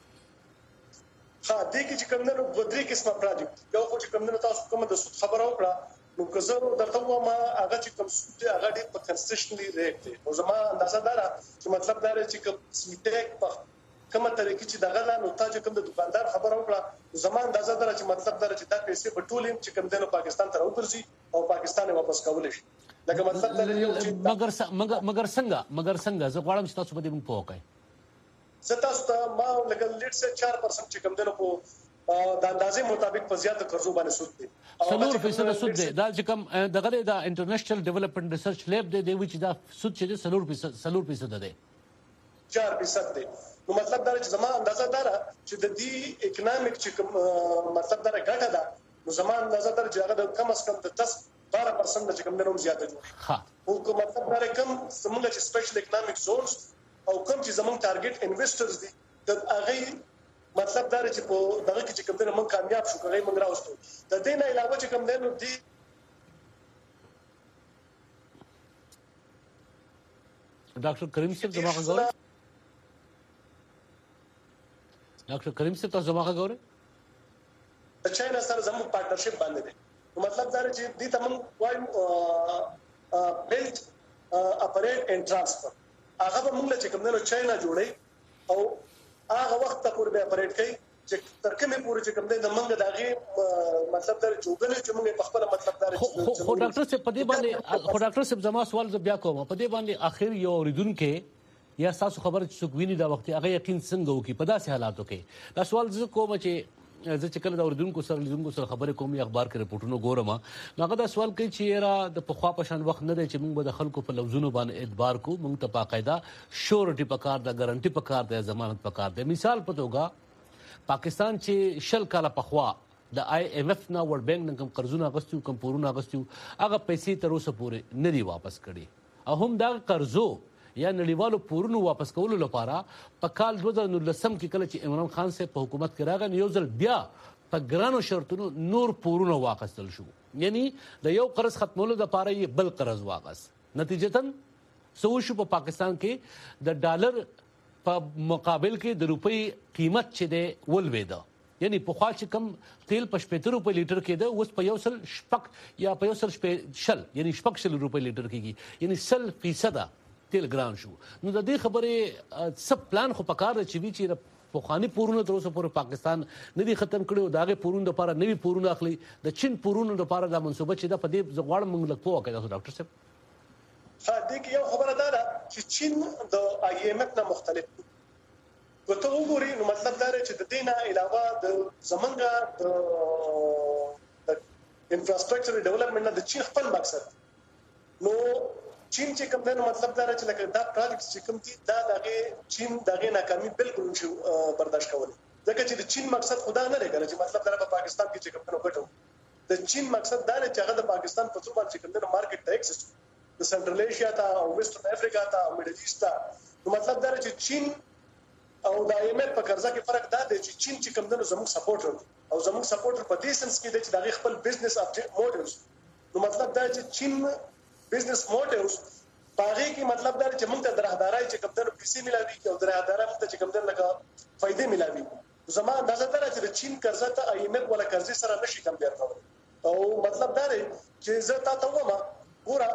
ها دې کې چې کوم نه بدري قسمه پروجیکټ یو خو چې کوم نه تاسو کوم د سود خبره وکړه نو که زه درته وایم هغه چې کوم سود دی هغه ډېر په کنسټیشنلی ریټ دی. او زما اندازه دا چې مطلب دا چې کوم سیټیک په کومه طریقې چې دغه لا نو تاسو کوم د دکاندار خبره وکړه زما اندازه دا چې مطلب دا چې دا پیسې په ټول چې کوم دنه پاکستان ته راوځي او پاکستان واپس کول شي. لکه مطلب دا مگر څنګه زه غواړم چې تاسو په دې موږ پوه کړئ. زه تاسو ته ما لکه لیټ سه 4% چې کوم دنه په د اندازې مطابق په زیاته قرضو باندې سود دی. 4% سود دی. دا چې کوم دغه د انټرنیشنل ډیولپمنٹ ریسرچ لیب دی دوی چې دا سود چې 4% دی 4% دی. نو مطلب دا چې زما اندازه دا چې د دې اکونومیک چې کوم مطلب دا ګټه ده نو زما اندازه دا چې هغه کم از کم د 10-12% چې کوم نه زیاته جوړي. ها او کوم مطلب دا کوم زموږ چې سپیشل اکونومیک زونز او کوم چې زموږ ټارګټ انویسټرز دي د هغه مطلب دا چې په دغه کې چې کوم نه موږ کامیاب شو کوي موږ راوستو. د دې نه علاوه چې کوم نه دي ډاکټر کریم صاحب زما غوړ ډاکټر کریم صاحب تاسو زما غوړ د چاینا سره زموږ پارټنرشپ باندې دی. نو مطلب دا چې دې ته موږ وایو بیلډ اپریټ اند ټرانسفر. هغه به موږ چې کوم نه چاینا جوړي او هغه وخت ته پورې به اپریټ کوي چې تر کومه پورې چې کوم نه موږ دغه مطلب دا جوړل چې موږ په خپل مطلب دا خو ډاکټر صاحب په دې باندې خو ډاکټر صاحب زما سوال ز بیا کوم په دې باندې اخر یو اوریدونکو یا تاسو خبر چې څوک ویني دا وخت هغه یقین څنګه وکي په داسې حالاتو کې. دا سوال زه کوم چې زه چې کله د اوریدونکو سره خبرې کوم یا اخبار کې رپورټونه ګورم نو هغه دا سوال کوي چې را د پخوا په شان وخت نه دی چې موږ د خلکو په لفظونو باندې اعتبار کو. موږ ته باقاعده شورټي پکار ده، ګارانټي پکار ده، ضمانت پکار ده. مثال په توګه پاکستان چې 10 کاله پخوا د IMF نه ورلد بانک نه کوم قرضونه غوښتي کوم پورونه غوښتي هغه پیسې تر اوسه پورې نه دی واپس کړي او هم دا قرضو یا نړیوالو پورونو واپس کولو لپاره په کال 2019 کې کله چې عمران خان صاحب په حکومت کې راغی یو ځل بیا په ګرانو شرطونو نور پورونه واخیستل شو. یعنی د یو قرض ختمولو لپاره یې بل قرض واغست. نتیجتاً سو شو په پاکستان کې د ډالر په مقابل کې د روپۍ قیمت چې دی ولوېده. یعنی په خوا چې کم تیل په 70 روپۍ لیټر کېده اوس په 1.6 یا په 1.6 یعنی 1.6 روپۍ لیټر کېږي. یعنی 100% تیل ګران شو. نو د دې خبرې سب پلان خو پکار دی چې وی چې پوخانی پورونه تر اوسه پورې پاکستان نه دي ختم کړي او داغه پورونه لپاره نوي پورونه اخلي. د چین پورونه لپاره د منصوبه چې د پدې زغړم موږ لکه پوه کړو ډاکټر صاحب. ها دې کې یو خبره ده چې چین د IMF نه مختلف دی. ته وګورئ نو مطلب دا چې د دې نه علاوه د زمونږ د انفراستراکچر ډیولپمنٹ نه د چین خپل مقصد نو چین چې کوم نه مطلب دا چې لکه دا پروجیکټ چې کوم دي دا دغه چین دغه ناکامي بالکل نشو برداشت کولای. ځکه چې د چین مقصد خدا نه لري چې مطلب دا په پاکستان کې چې کوم نه غټو د چین مقصد دا دی چې هغه د پاکستان په څو باندې کوم د مارکیټ ته ایکسس د سنټرل ایشیا ته او ویسټرن افریقا ته او میډل ایست ته نو مطلب دا دی چې چین او د IMF په قرضه کې فرق دا دی چې چین چې کوم د زموږ سپورټر او زموږ سپورټر په دې سنس کې دی چې د خپل بزنس موټیوز نو مطلب دا چې چین بزنس موټیوز باغې کې مطلب دا چې موږ ته درهدارای چې کوم د پیسې ملاوي او درهدارای موږ ته چې کوم د لګا فائدې ملاوي زما اندازه ده چې د چین قرضه ته IMF ولا قرضې سره نشي کمپیر کولای او مطلب دا دی چې زه تاسو ته وایم ګوره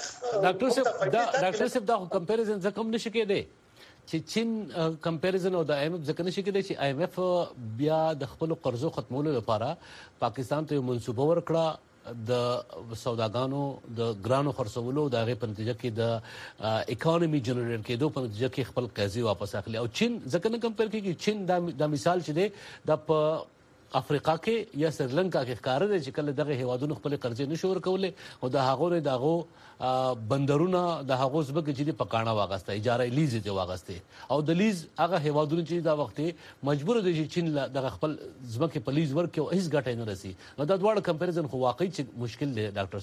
ډاکټر صاحب دا کمپیریزن ځکه هم نشي کېدی چې چین کمپیریزن او د IMF ځکه نشي کېدی چې IMF بیا د خپل قرضو ختمولو لپاره پاکستان ته منسوبه ورکړه د سوداګانو د ګرانو خرڅولو د هغه په نتیجه کې د اکانومي جنریټ کېدو په نتیجه کې خپل قرضې واپس اخلي او چین ځکه نه کمپیر کېږي چین دا مثال چې دی د په افریقا کې یا سریلانکا کې ښکار دي چې کله دغه هیوادونو خپل قرضې نشو ورکولې او د هغه دغه بندرونه د هغه ځبګه چې په کاڼه واغسته اجاره لیز دی واغسته او د لیز هغه هیوادونو چې دا وخت مجبور دي چې چین دغه خپل ځمکه په لیز ورکړي او هیڅ ګټه نه رسي نو دا دواړه کمپیریزن خو واقعي چې مشکل دی ډاکټر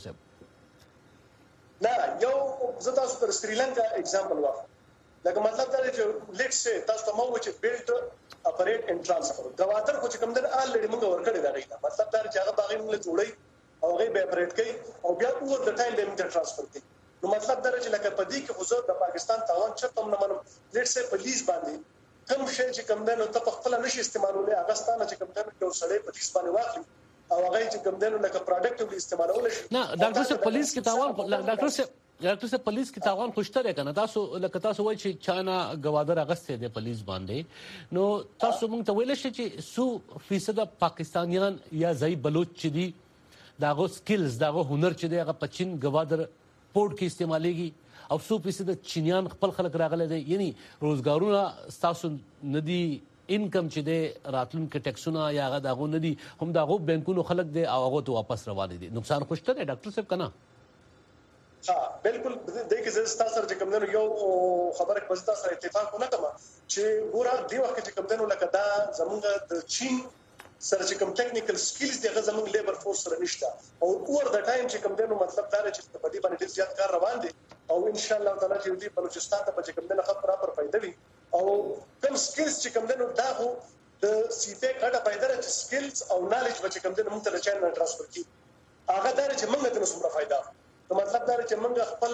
صاحب نه یو زه تاسو ته سریلانکا اگزامپل واخلم لکه مطلب دا دی چې لیټس سي تاسو ته مو چې بیلډ اپریټ ان ترانسفر غواتر خو چې کوم در الریډي موږ ورکړی دا غینا مطلب دا چې هغه باغې موږ جوړی او هغه به اپریټ کوي او بیا اوور د ټایم به موږ ترانسفر کوي نو مطلب دا چې لکه پدې کې حضور د پاکستان تاوان چرته نه منم لیټس سي پولیس باندې کوم شی چې کوم دنه ته په خپل نشي استعمالولې هغه ستانه چې کوم دنه یو سړی پولیس باندې واخلي او هغه چې کوم دنه لکه پروډکټیولی استعمالول شي نه ډاکټر صاحب پولیس کې تاوان ډاکټر صاحب پولیس کې تاوان خوشتره کنه تاسو لکه تاسو وایي چې چانا گوادر اغسته دي پولیس باندې نو تاسو موږ ته ویل شي چې 100% پاکستانیان یا ځای بلوچ چې دي داغه سکلز داغه هنر چې دی هغه پچین گوادر پورت کې استعمالېږي او 100% چینیان خپل خلک راغلي دي یعنی روزګارونه تاسو ندي انکم چې دی راتلونکو ټیکسونه یا هغه داغه ندي هم داغه بانکونو خلک دي او هغه ته واپس روان دي نقصان خوشته دی ډاکټر صاحب کنه بالکل د کې زه تاسو سره کوم یو خبره په تاسو سره اتفاق نه کوم چې ګوره دی وخت چې کوم دنو لکه دا زمونږ د چین سره چې کوم ټیکنیکل سکلز دی هغه زمونږ لیبر فورس سره نشته او اوور د ټایم چې کوم دنو مطلب دا چې په دې باندې ډیر زیات کار روان دي او ان شاء الله تعالی چې دې بلوچستان ته په کوم دنو خبره پر پیدا وي او کوم سکلز چې کوم دنو دا هو د سیپیک اټه پیدا چې سکلز او نالج به کوم دنو موږ ته چاینه ترانسفر کی هغه دا چې موږ ته څومره فائدہ نو مطلب دا چې موږ خپل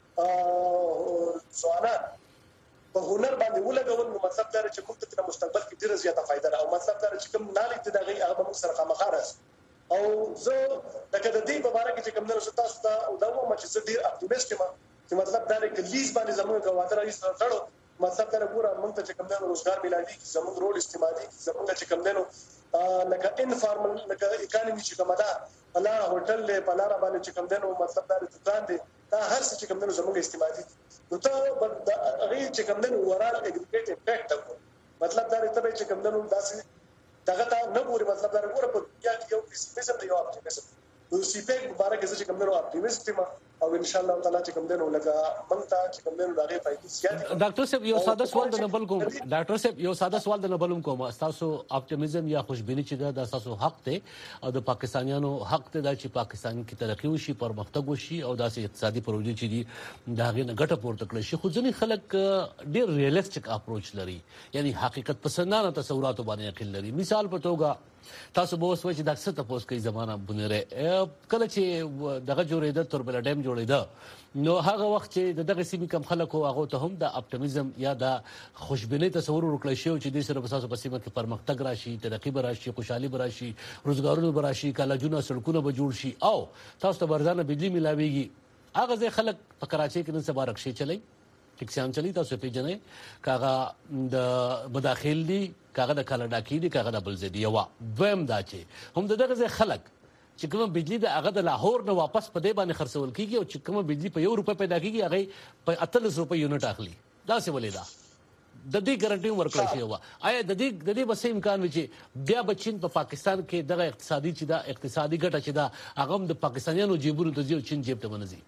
ځوانان په هنر باندې ولګول نو مطلب دا چې موږ ته په مستقبل کې ډیره زیاته فائدہ او مطلب دا چې کوم نالج د هغه هغه موږ سره خامخارس او زه لکه د دې په اړه کې کوم نو تاسو ته او دا و چې زه ډیر اپټیمست یم چې مطلب دا چې لیز باندې زموږ غواړه راځي سره تړو مطلب دا ګوره موږ ته کوم نو روزګار ملایي زموږ روډ استعمالي زموږ چې کوم نو لکه انفارمل لکه اکانومي چې کومه ده پلا هوټل له پلا را باندې چې کوم دنو مطلب دا دکان دی دا هر څه چې کوم دنو زموږ استعمالي نو ته هغه چې کوم دنو ورال اګریګیټ افیکټ مطلب دا ته چې کوم دنو داسې دغه ته نه ګوري مطلب دا ګوره په یا یو پیسیزم دی یو اپټیمزم نو سیپیک مبارک چې کوم دنو اپټیمست ما او ان شاء الله تعالی چې کوم دنو لگا مونږ چې کوم دنو راغی فائدې زیات ډاکټر صاحب یو ساده سوال د نبل کوم ډاکټر صاحب یو ساده سوال د نبل کوم تاسو اپټیمزم یا خوشبینی چې دا تاسو حق ته او د پاکستانیانو حق ته دا چې پاکستان کې ترقی وشي پرمختګ وشي او داسې اقتصادي پروژې چې دي دا غي نه ګټه پورته کړي شي خو ځینې خلک ډیر ریالیسټک اپروچ لري یعنی حقیقت پسندانه تصورات باندې عقل لري مثال په توګه تاسو به اوس چې د څه تاسو کوي زمانہ بنره کله چې دغه جوړېده تربل ډیم جوړېده نو هغه وخت چې دغه سیمې کم خلکو هغه ته هم د اپټیمزم یا د خوشبینۍ تصور ورکړی شو چې د سره په تاسو په سیمه کې پرمختګ راشي ترقی به راشي خوشحالي به راشي روزګارونه به راشي کالجونه سړکونه به جوړ شي او تاسو ته برزانه بجلی ملاويږي هغه ځای خلک په کراچۍ کې نن سبا رکشې چلی ټیکسیان چلی تاسو پیژنې کاغه د مداخل دي کاغه د کاناډا کې دي کاغه د بلزدي یو دویم دا چې هم دغه ځای خلک چې کوم بجلی د هغه د لاهور نه واپس په دې باندې خرڅول کیږي او چې کوم بجلی په 1 روپۍ پیدا کیږي هغه په 38 روپۍ یونټ اخلي دا څه ولې دا د دې ګارانټي ورکړل شي آیا د دې بس امکان وي چې بیا بچین په پاکستان کې دغه اقتصادي چې دا اقتصادي ګټه چې دا هغه د پاکستانیانو جیبونو ته ځي چین جیب ته ونځي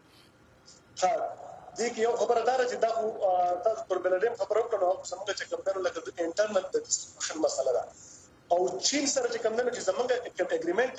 دې کې یو خبردار چې دا تاسو پر بلډیم خبرو کړو څنګه چې کوم درو لکه انټرنل د ډیسټریبیوشن مسله ده او چین سره چې کوم نه چې زمونږ کوم اګریمنت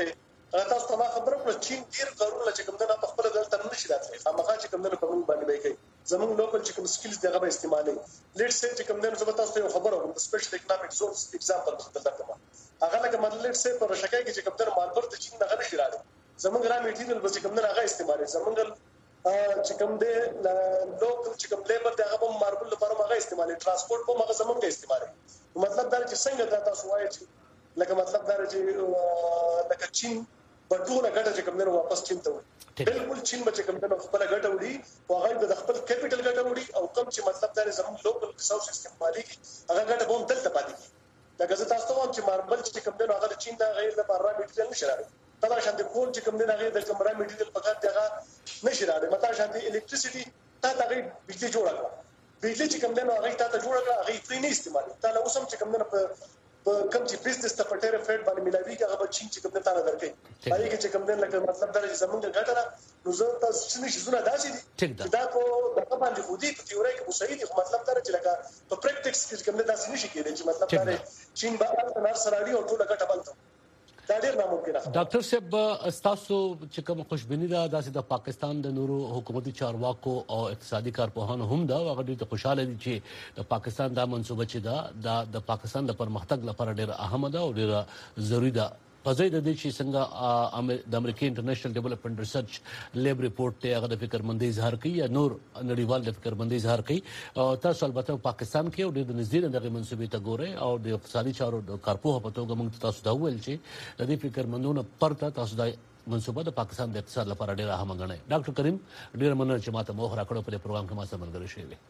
تاسو ته ما خبره کړم چین ډیر کارونه چې کوم نه په خپل دلته نشي راتلی خامخا چې کوم نه په موږ باندې کوي زموږ لوکل چې کوم سکلز دغه به استعمالي لیټ سي چې کوم نه زه تاسو ته خبره کوم سپیشل اکونومیک زونز ایگزامپل خپل کوم هغه لکه مثلا لیټ سي په رشکای کې چې کوم نه مالبر ته چین دغه نشي راځي زموږ را میټیریل به چې کوم نه هغه استعمالي زموږ چې کوم دې لوکل چې کوم لیبر دغه په ماربل لپاره هغه استعمالي ترانسپورت په هغه زموږ استعمالي مطلب دا چې څنګه دا تاسو وایي چې لکه مطلب دا چې لکه چین بټوله ګټه چې کوم نه واپس چین ته وي بالکل چین به چې کوم نه خپل ګټه وړي او هغه د خپل کیپټل ګټه وړي او کوم چې مطلب دا زموږ لوکل ریسورس استعمالي هغه ګټه به هم دلته پاتې کیږي لکه زه تاسو ته وایم چې ماربل چې کوم نه هغه چین دا غیر لپاره را میټیریل نشي راځي دا شان د کول چې کوم نه هغه د کوم را میټیریل په کار دغه نشي راځي متا شان د الکتریسيټي تا دغه بجلی جوړه کړه بجلی چې کوم نه هغه تا ته جوړه کړه هغه فری نه استعمالي تا له اوسم چې کوم نه په کوم چې بزنس ته پټه ریفرډ باندې ملاوي هغه به چین چې کوم نه تعالی درکې پای کې چې کوم نه لکه مطلب دا چې زمونږ ګټه نو زه تاسو چې شزونه داسې دي دا په دغه باندې خو دې په تیوري کې مصید خو مطلب دا چې لکه په پریکټکس کې کوم نه داسې نشي کېدای چې مطلب دا چین به هر سره اړي او ټول ګټه بلته دا ډیر ناممکن ده ډاکټر صاحب استاسو چې کوم خوشبینی ده د پاکستان د نورو حکومتي چارواکو او اقتصادي کارپوهانو هم دا هغه ډیر خوشاله دي چې د پاکستان دا منصوبه چې دا د پاکستان د پرمختګ لپاره ډیر اهمه ده او ډیر ضروری ده په ځای د دې چې څنګه د امریکای انټرنیشنل ډیولپمنٹ ریسرچ لیب ریپورت ته هغه د فکرمندۍ اظهار کوي یا نور نړیوال د فکرمندۍ اظهار کوي تاسو البته پاکستان کې او د نږدې دغه منسوبې ته ګورئ او د اقتصادي چارو د کارپوه په توګه موږ تاسو ته ویل چې د دې فکرمندونو پرته تاسو د منسوبه د پاکستان د اقتصاد لپاره ډیر اهمه ګڼئ ډاکټر کریم ډیر مننه چې ماته موخه راکړو په پروګرام کې ما سره ملګری شوی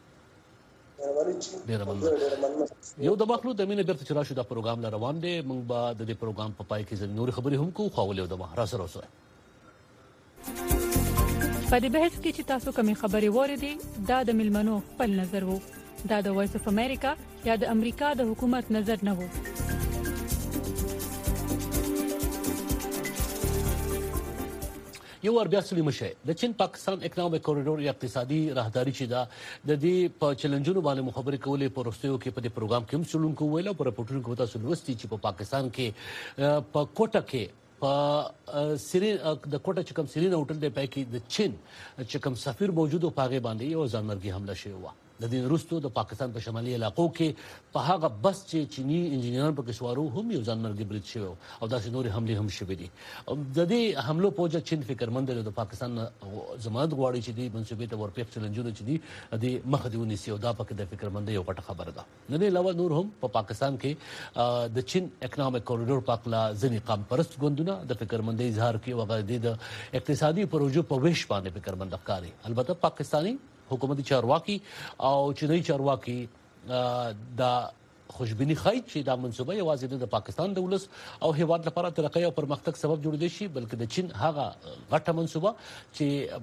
یو د مخلو د مینه برته چرآ شو دا پروګرام روان دی موږ به د دې پروګرام په پای کې نور خبرې هم کوو خو ولې د ما را سره اوسه په دې بحث کې چې تاسو کومې خبرې وریدي دا د ملمنو خپل نظر وو دا د وایس اف امریکا یا د امریکا د حکومت نظر نه وو یو ور بیا سلی مشه د چین پاکستان اکونومیک کوریډور یا اقتصادي راهداري چې دا د دې په چیلنجونو باندې مخابره کولې پروستیو کې په دې پروګرام کې هم شلون کویل او په رپورټونو کې تاسو لوستي چې په پاکستان کې په کوټه کې په سیرین د کوټه چې کوم سیرین هوټل دی پای کې د چین چې کوم سفیر موجود او پاغه باندې یو ځانمرګي حمله شوی و د دې وروسته د پاکستان په شمالي علاقو کې په هغه بس چې چینی انجنیران په کې سوارو هم یو ځانمرګي برید شوی او داسې نور حمله هم شوې دي د دې حملو په وجه چین فکرمند دی د پاکستان ضمانت غواړي چې د منسوبې ته ورپېښ چیلنجونه چې دي د مخ دی ونیسي او دا پکې د فکرمند یو غټه خبره ده نه دی علاوه نور هم په پاکستان کې د چین اکونومیک کوریډور پاکلا ځنی قام پرست ګوندونه د فکرمندۍ اظهار کوي او د اقتصادي پروژو په ویش باندې فکرمند ښکاري البته پاکستاني حکومتي چارواکي او چینی چارواکي دا خوشبینی خای چې دا منسوبه یوازې د پاکستان د ولس او هیواد لپاره ترقی او پرمختګ سبب جوړ شي بلکې د چین هغه غټه منسوبه چې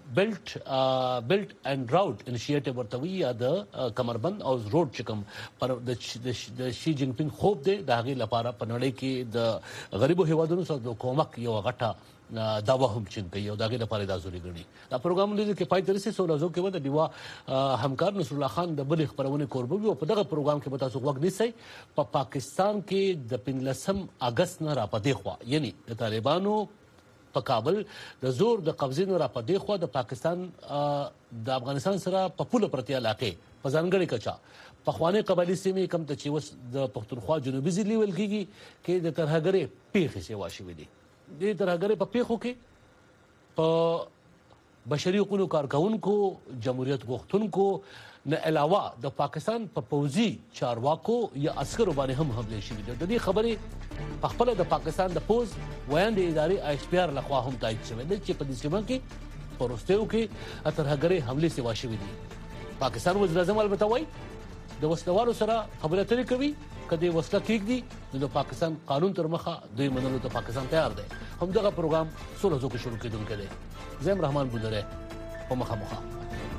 بلټ اند راوټ انیشیټیو ورته وی یا د کمربند او روډ چې کوم پر د شي جین پینګ خوب دی د هغه لپاره په نړۍ کې د غریبو هیوادونو سره د کومک یو غټه داوا هم چین کوي او دغه لپاره د ازوري غړي دا پروګرام لري چې پای ترسي سولازو کې و د دیوا همکار نصر الله خان د بل خبرونه کوربوي او په دغه پروګرام کې به تاسو وګ نیسئ په پاکستان کې د 15 اگست نه را پدې خو یعنی د طالبانو په کابل د زور د قبضې نه را پدې خو د پاکستان د افغانستان سره په پوله پرتی علاقې په ځانګړي کچا په خواني قبایلی سیمې کم ته چې وس د پښتونخوا جنوبي ځلی ویل کیږي کې د ترهګرې پیښې سیوا شوې دي د ترهګرې په پیښو کې په بشري حقوقو کارکونکو جمهوریت غوښتونکو نه علاوه د پاکستان په پوځي چارواکو یا عسکرو باندې هم حمله شوې ده د دې خبرې په خپل د پاکستان د پوز ویاندې ادارې آی اس پی آر لخوا هم تایید شوې ده چې په دې سیمه کې پروستیو کې ترهګرې حمله سیوا شوې دي پاکستان وزیر اعظم البته وایي د وسلوالو سره خبرې اترې کوي کدی وسله کېږي د پاکستان قانون تر مخه دوی منلو ته پاکستان تیار دی هم دغه پروګرام 16 کې شروع کېدونکی دی زم رحمان بولره په مخه